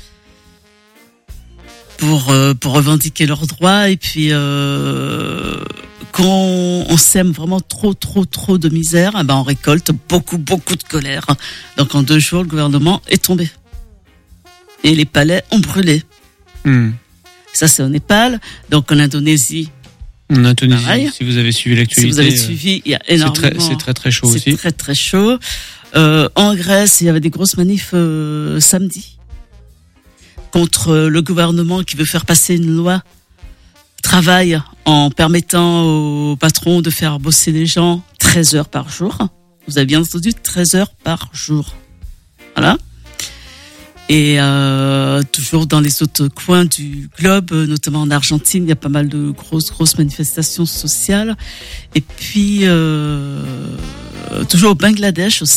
pour revendiquer leurs droits. Et puis, quand on sème vraiment trop de misère, on récolte beaucoup de colère. Donc, en 2 jours, le gouvernement est tombé. Et les palais ont brûlé. Ça, c'est au Népal. Donc, en Indonésie. Pareil. Si vous avez suivi l'actualité. Si vous avez suivi, il y a énormément. C'est très chaud aussi. C'est très chaud. En Grèce, il y avait des grosses manifs samedi contre le gouvernement qui veut faire passer une loi travail en permettant aux patrons de faire bosser les gens 13 heures par jour. Vous avez bien entendu, 13 heures par jour. Voilà. Et toujours dans les autres coins du globe, notamment en Argentine, il y a pas mal de grosses manifestations sociales. Et puis toujours au Bangladesh aussi,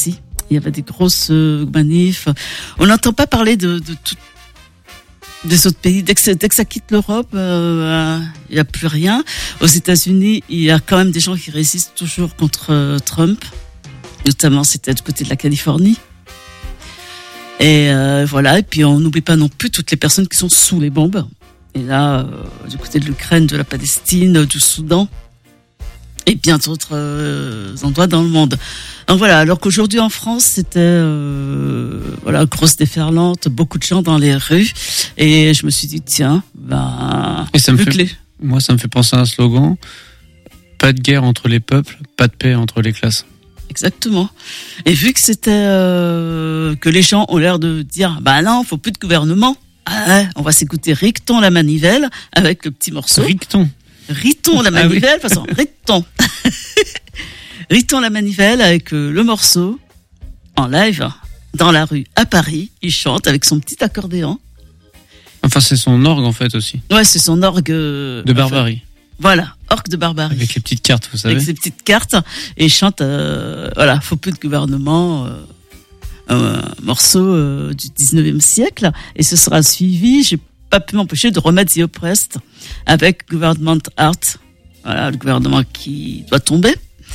Il y avait des grosses manifs. On n'entend pas parler de des autres pays. Dès que ça quitte l'Europe, il n'y a plus rien. Aux États-Unis, il y a quand même des gens qui résistent toujours contre Trump. Notamment, c'était du côté de la Californie. Et voilà. Et puis, on n'oublie pas non plus toutes les personnes qui sont sous les bombes. Et là, du côté de l'Ukraine, de la Palestine, du Soudan, et bien d'autres endroits dans le monde. Donc voilà. Alors qu'aujourd'hui en France, c'était grosse déferlante, beaucoup de gens dans les rues. Et je me suis dit tiens, et ça me fait penser à un slogan: pas de guerre entre les peuples, pas de paix entre les classes. Exactement. Et vu que c'était que les gens ont l'air de dire non, faut plus de gouvernement. On va s'écouter Riqueton la manivelle avec le petit morceau. Riqueton la manivelle, façon Riqueton. Riqueton la manivelle avec le morceau en live dans la rue à Paris. Il chante avec son petit accordéon. Enfin, c'est son orgue en fait aussi. Ouais, c'est son orgue de Barbarie. Voilà, orgue de Barbarie. Avec les petites cartes, vous savez. Avec ses petites cartes et il chante. Faut plus de gouvernement. Un morceau du 19e siècle, et ce sera suivi, j'ai pas pu m'empêcher de remettre The Oppressed avec Government Heart, voilà, le gouvernement qui doit tomber,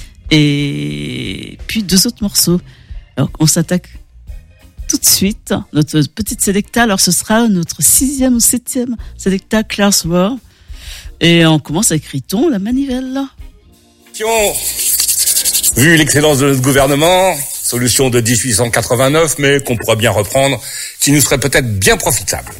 et puis 2 autres morceaux. Alors on s'attaque tout de suite, notre petite sélecta, alors ce sera notre 6e ou 7e sélecta Class War, et on commence avec Riqueton la manivelle. Vu l'excellence de notre gouvernement, solution de 1889, mais qu'on pourrait bien reprendre, qui nous serait peut-être bien profitable.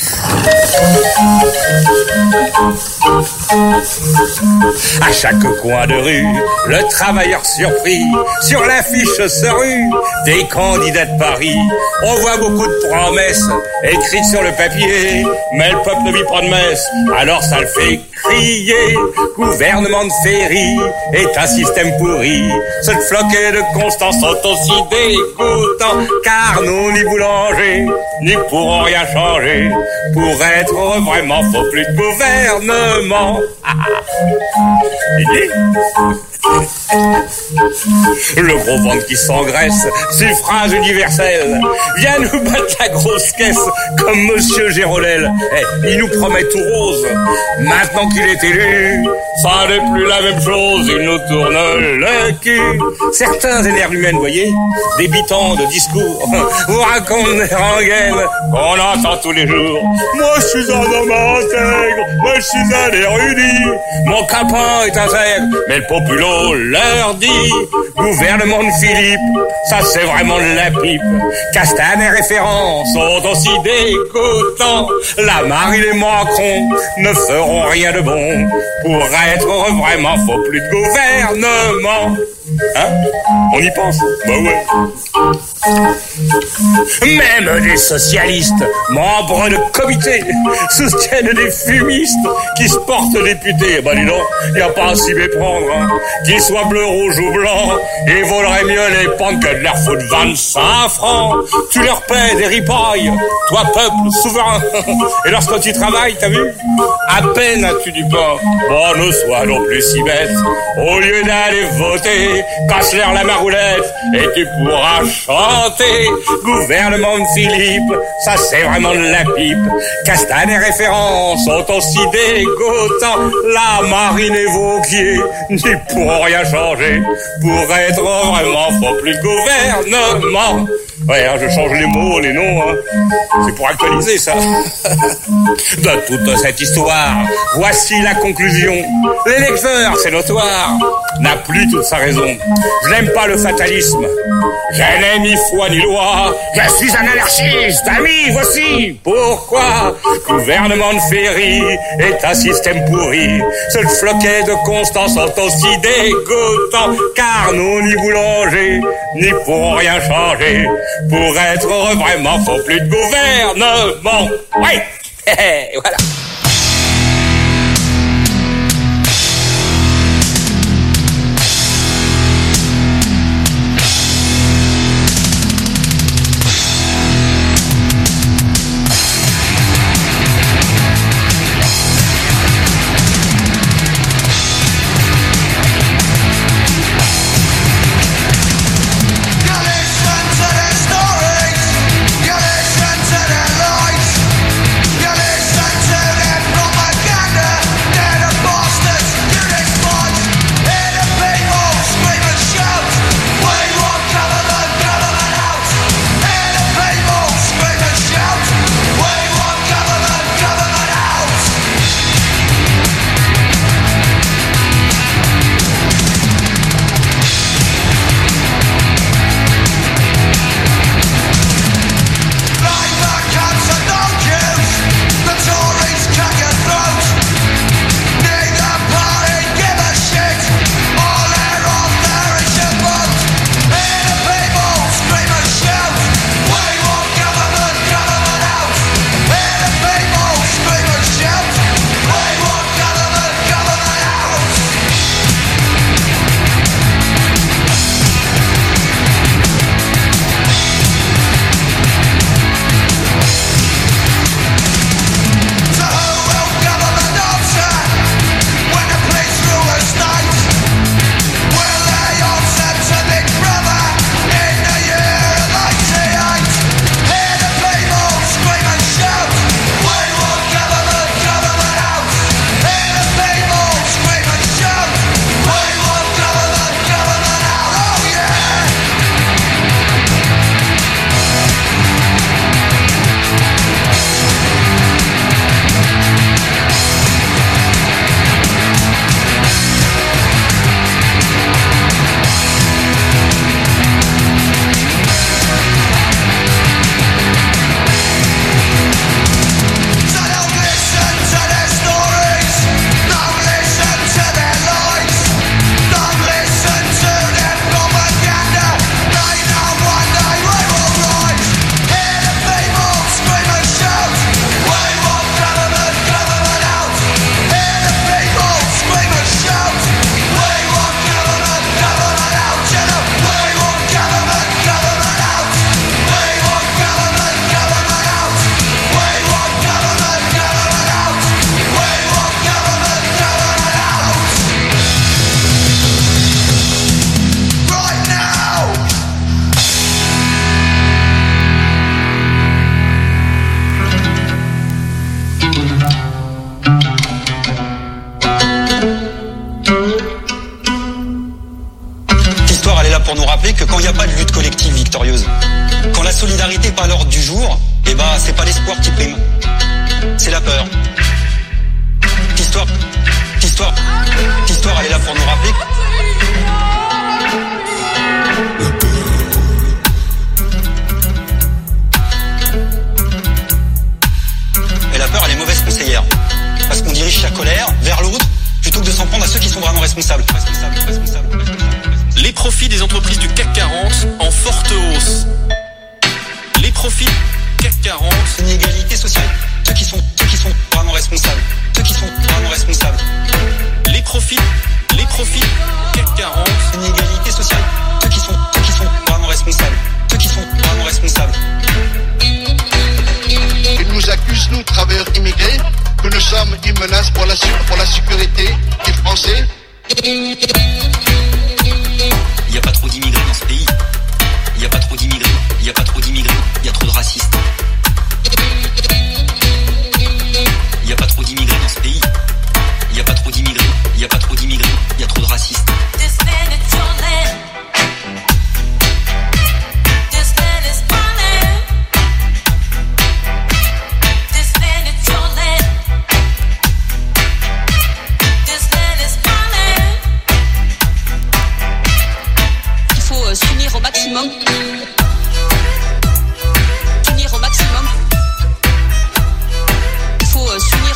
À chaque coin de rue, le travailleur surpris, sur l'affiche se rue des candidats de Paris. On voit beaucoup de promesses écrites sur le papier, mais le peuple ne vit pas de messe, alors ça le fait crier. Gouvernement de féerie est un système pourri, seul floquet de constance sont aussi dégoûtants, car nous ni boulanger, ni pourrons rien changer. Pour être heureux, vraiment, faut plus de gouvernement. Le gros ventre qui s'engraisse, suffrage universel, vient nous battre la grosse caisse comme Monsieur Gérolel. Il nous promet tout rose, maintenant qu'il est élu, ça n'est plus la même chose, il nous tourne le cul. Certains énergumènes, voyez, débitants de discours, vous racontent des rengaines qu'on entend tous les jours. Moi je suis un homme intègre, moi je suis un érudit, mon copain est intègre, mais le populo leur dit, gouvernement de Philippe, ça c'est vraiment de la pipe. Castaner et Ferrand sont aussi dégoûtants. La Marine et Macron ne feront rien de bon. Pour être heureux, vraiment, faut plus de gouvernement. Hein? On y pense? Bah ouais. Même des socialistes, membres de comité, soutiennent des fumistes qui se portent députés. Bah dis donc, y a pas à s'y méprendre, hein. Qu'ils soient bleus, rouges ou blancs, il vaudrait mieux les prendre que de leur foutre 25 francs. Tu leur paies des ripailles, toi peuple souverain. Et lorsque tu travailles, t'as vu, à peine as-tu du pain. Bon, ne sois non plus si bête. Au lieu d'aller voter, casse-leur la maroulette et tu pourras chanter. Gouvernement de Philippe, ça c'est vraiment de la pipe. Castaner et Ferrand sont aussi dégoûtants. La Marine et Vauquier n'y pourront rien changer. Pour être vraiment, faut plus de gouvernement. Ouais, hein, je change les mots, les noms, hein. C'est pour actualiser ça. De toute cette histoire, voici la conclusion. L'électeur, c'est notoire, n'a plus toute sa raison. Je n'aime pas le fatalisme. Je n'ai ni foi ni loi. Je suis un anarchiste, ami, voici pourquoi. Gouvernement de féerie est un système pourri. Seul floquet de constance sont aussi dégoûtants, car nous ni boulanger, ni pourrons rien changer. Pour être heureux, vraiment, faut plus de gouvernement. Oui, voilà. Your legs run l'ordre du jour, eh ben, c'est pas l'espoir qui prime. C'est la peur. L'histoire, elle est là pour nous rappeler. Et la peur, elle est mauvaise conseillère. Parce qu'on dirige sa colère vers l'autre, plutôt que de s'en prendre à ceux qui sont vraiment responsables. Les profits des entreprises du CAC 40 en forte hausse. Les profits CAC 40. Inégalité sociale. Ceux qui sont vraiment responsables. Les profits CAC 40. Inégalité sociale. Ceux qui sont vraiment responsables. Ils nous accusent, nous, travailleurs immigrés, que nous sommes une menace pour la sécurité des Français. Il n'y a pas trop d'immigrés dans ce pays. Il n'y a pas trop d'immigrés. Il y a trop de racistes. Il n'y a pas trop d'immigrés dans ce pays. Il n'y a pas trop d'immigrés. Il y a trop de racistes. S'unir au maximum. Il faut s'unir.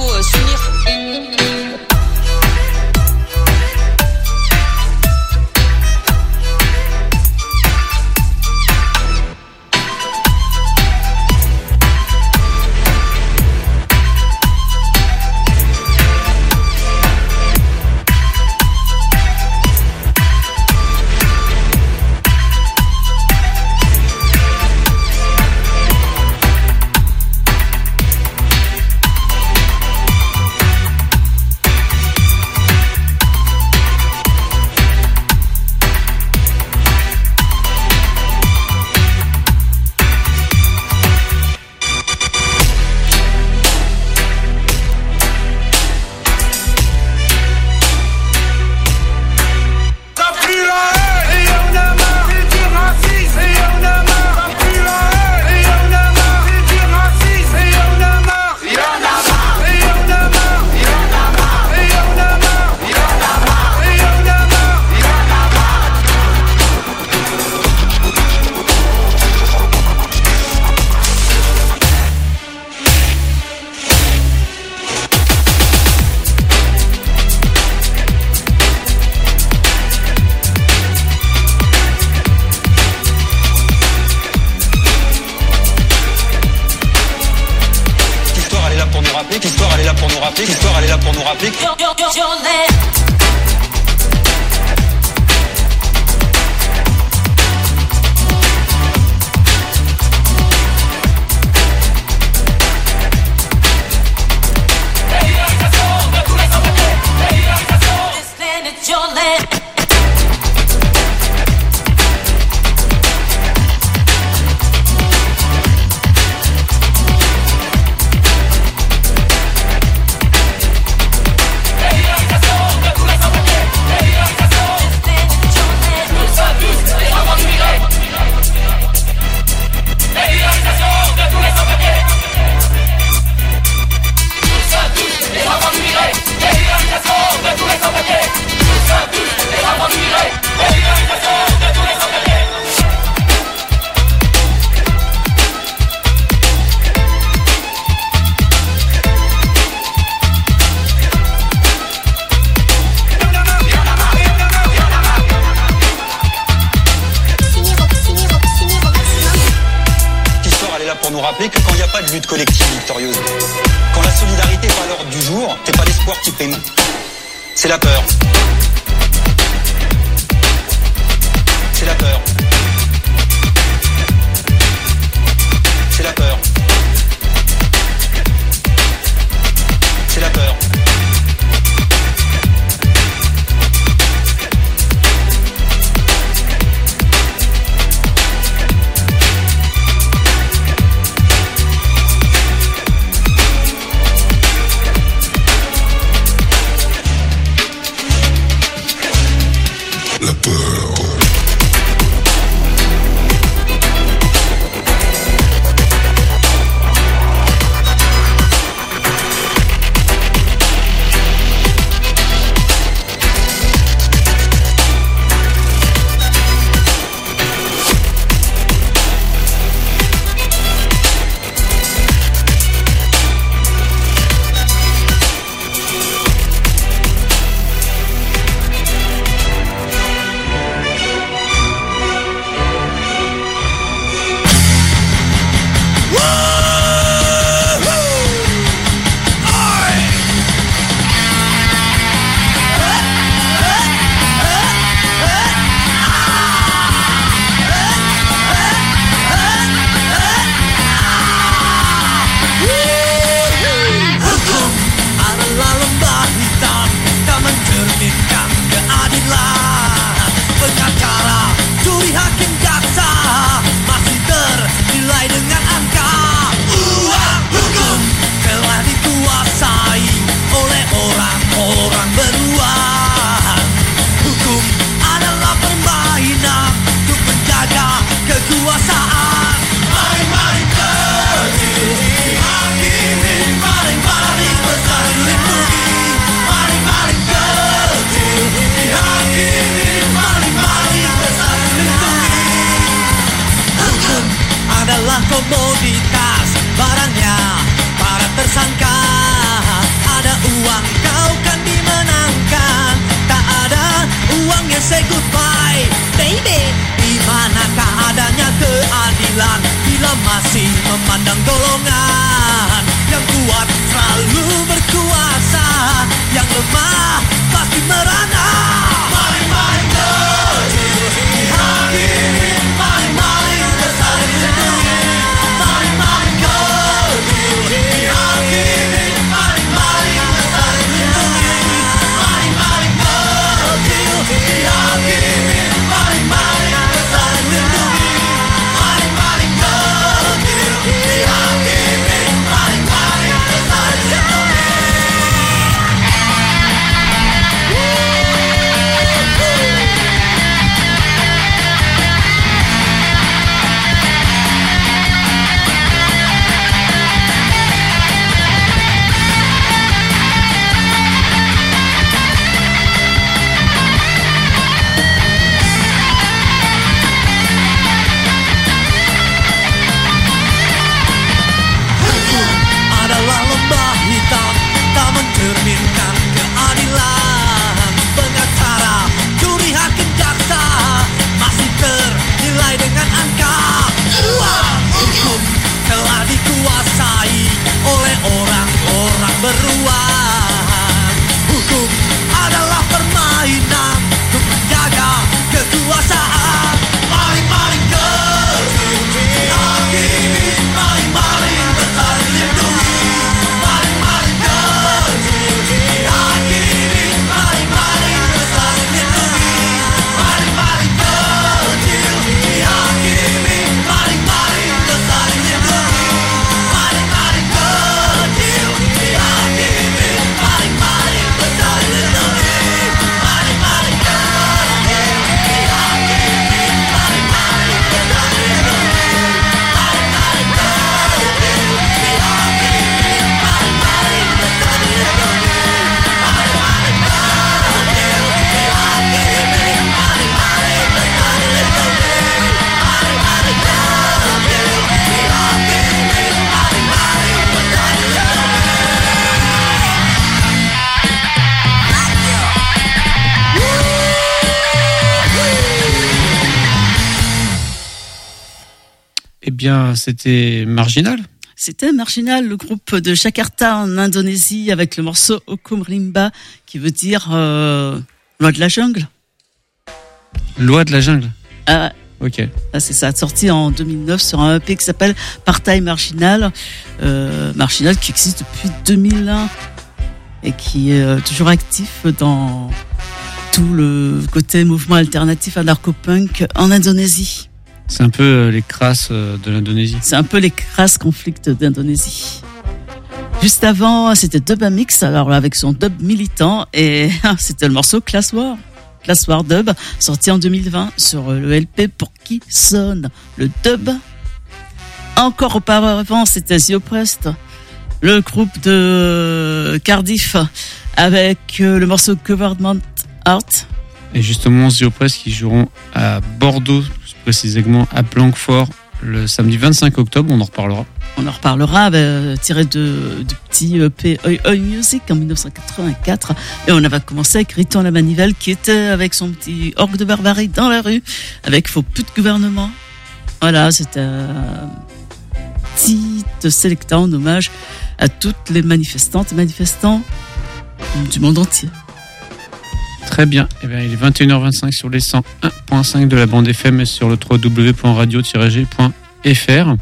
L'histoire, elle est là pour nous rappeler. Que quand il n'y a pas de lutte collective victorieuse, quand la solidarité n'est pas à l'ordre du jour, c'est pas l'espoir qui prime, c'est la peur. C'est la peur. C'est la peur. C'est la peur. La peur. adalah komoditas barangnya para tersangka. Ada uang kau kan dimenangkan, tak ada uangnya say goodbye baby. Di manakah adanya keadilan bila masih memandang golongan yang kuat selalu berkuasa, yang lemah pasti merana. Maling-maling kecil dihakimin, maling-maling besar dilindungi. Maling-maling kecil dihakimin, maling-maling besar dilindungi. Maling-maling kecil dihakimin, maling-maling besar dilindungi. Maling-maling kecil dihakimin, maling-maling besar dilindungi. Adalah lembah hitam, tak mencerminkan keadilan. Pengacara, juri, hakim, jaksa masih ternilai dengan angka uang. Hukum telah dikuasai oleh orang-orang beruang. Hukum adalah permainan untuk menjaga kekuasaan. Maling-maling kecil dihakimin, maling-maling besar dilindungi. Maling-maling kecil dihakimin, maling-maling besar dilindungi. Maling-maling kecil dihakimin, maling-maling besar dilindungi. Maling-maling kecil dihakimin, maling-maling besar dilindungi. Maling-maling kecil dihakimin, maling-maling besar dilindungi. Maling-maling kecil dihakimin, maling-maling besar dilindungi. Maling-maling kecil dihakimin, maling-maling besar dilindungi. Maling-maling kecil dihakimin, maling-maling besar Eh bien, c'était Marginal. C'était Marginal, le groupe de Jakarta en Indonésie, avec le morceau Hukum Rimba, qui veut dire loi de la jungle. Loi de la jungle. Ah, Ok. c'est ça, sorti en 2009 sur un EP qui s'appelle Partai Marginal. Marginal qui existe depuis 2001 et qui est toujours actif dans tout le côté mouvement alternatif anarcho-punk en Indonésie. C'est un peu les crasses de l'Indonésie. C'est un peu les crasses conflicts d'Indonésie. Juste avant, c'était Dub Mix, alors avec son dub militant, et c'était le morceau Class War. Class War Dub, sorti en 2020 sur le LP Pour qui sonne le dub. Encore auparavant, c'était The Oppressed, le groupe de Cardiff, avec le morceau Government Art. Et justement, The Oppressed qui joueront à Bordeaux, plus précisément à Blanquefort, le samedi 25 octobre, on en reparlera. On en reparlera, tiré du petit EP Oi Music en 1984. Et on avait commencé avec Riton la Manivelle qui était avec son petit orgue de barbarie dans la rue, avec Faux pute gouvernement. Voilà, c'était un petit sélecta en hommage à toutes les manifestantes et manifestants du monde entier. Très bien. Eh bien, il est 21h25 sur les 101.5 de la bande FM et sur le www.radio-g.fr.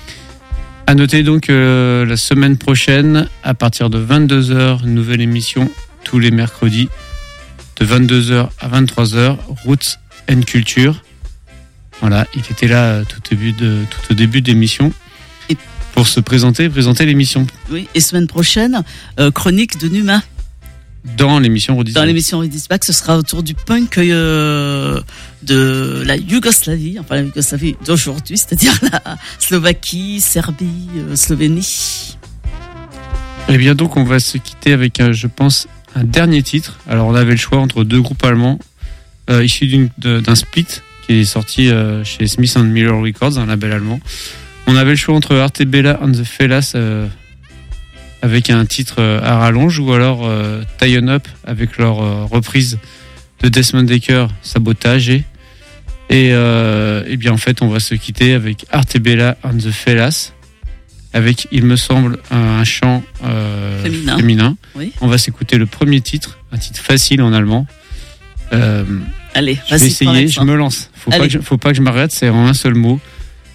À noter donc la semaine prochaine, à partir de 22h, une nouvelle émission tous les mercredis de 22h à 23h, Roots and Culture. Voilà, il était là tout au début de l'émission pour se présenter l'émission. Oui, et semaine prochaine, chronique de Numa. Dans l'émission Redisback. Dans l'émission Redisback, ce sera autour du punk de la Yougoslavie, enfin la Yougoslavie d'aujourd'hui, c'est-à-dire la Slovaquie, Serbie, Slovénie. Eh bien donc on va se quitter avec, je pense, un dernier titre. Alors on avait le choix entre deux groupes allemands issus d'un split qui est sorti chez Smith & Miller Records, un label allemand. On avait le choix entre Arte Bella and the Fellas avec un titre à rallonge ou alors Tie On Up avec leur reprise de Desmond Dekker, Sabotage et bien en fait on va se quitter avec Arte Bella and the Fellas avec, il me semble, un chant féminin. Oui. On va s'écouter le premier titre, un titre facile en allemand. Allez, je vais essayer, je me lance. Faut pas que je m'arrête, c'est en un seul mot.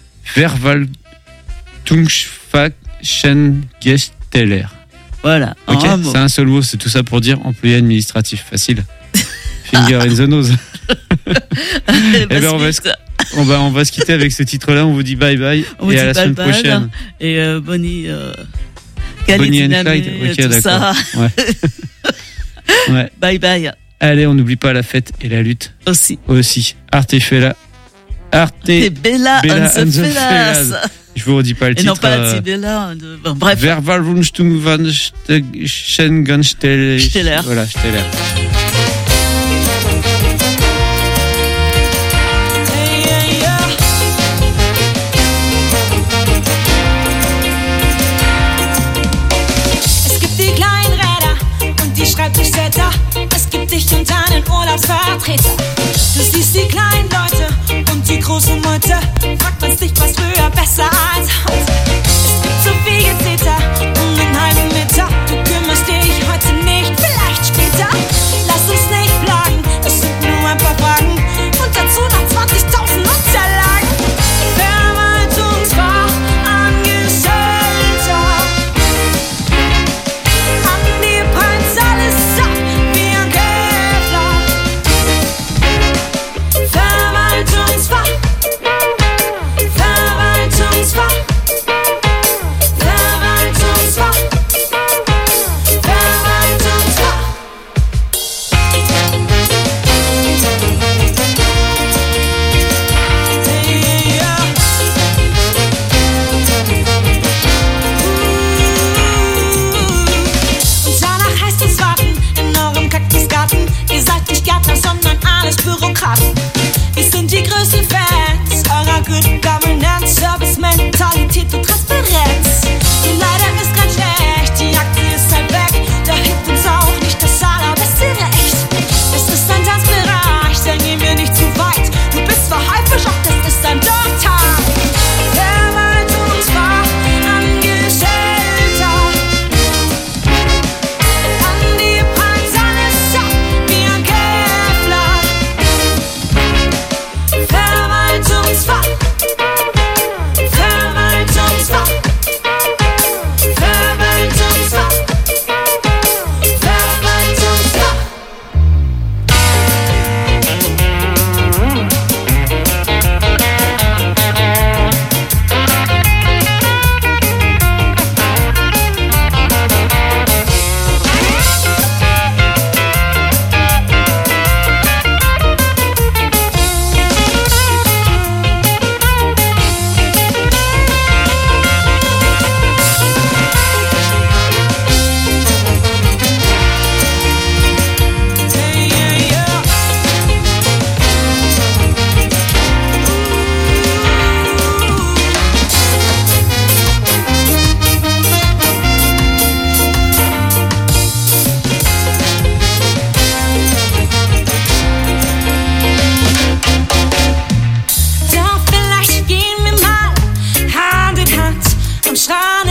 Verwaltungsfachstelle. Voilà. Ok, c'est un seul mot, c'est tout ça pour dire employé administratif. Facile. Finger in the nose. Et ben on va se quitter avec ce titre-là. On vous dit bye bye et à la semaine prochaine. Et Bonnie and Clyde. Ok, d'accord. Ça. Ouais. Bye bye. Allez, on n'oublie pas la fête et la lutte. Aussi. Arte Bella and the Fellas. Je vous redis pas le titre. Et non pas la Bella. Bref. Verwaltungsfachstelle. Voilà, Steller. Es gibt dich und deinen Urlaubsvertreter. Du siehst die kleinen Leute und die großen Meute. Fragt man sich, was früher besser als heute. Es gibt so viele Täter um einen halben Meter. Du kümmerst dich heute nicht, vielleicht später. Lass uns nicht plagen, es sind nur ein paar Fragen. Und dazu noch 20.000 Unterlagen. Verwaltungsfachangestellter. An dir prallt alles ab wie ein Kevlar. Verwaltungsfach. Ihr seid nicht Gärtner, sondern alles Bürokraten. Wir sind die größten Fans eurer Good Governance, Service, Mentalität und Transparenz. Und leider ist grad schlecht, die Aktie ist halt weg. Da hilft uns auch nicht das allerbeste Recht. Es ist ein Tanzbereich, dann gehen wir nicht zu weit. Du bist zwar haifisch, doch das ist ein Doktor. Verwaltungsfachangestellter. An dir prallt alles ab wie ein Kevlar. Verwaltungsfach. Verwaltungsfach. Verwaltungsfach. Verwaltungsfach. Doch vielleicht gehen wir mal Hand in Hand am Strand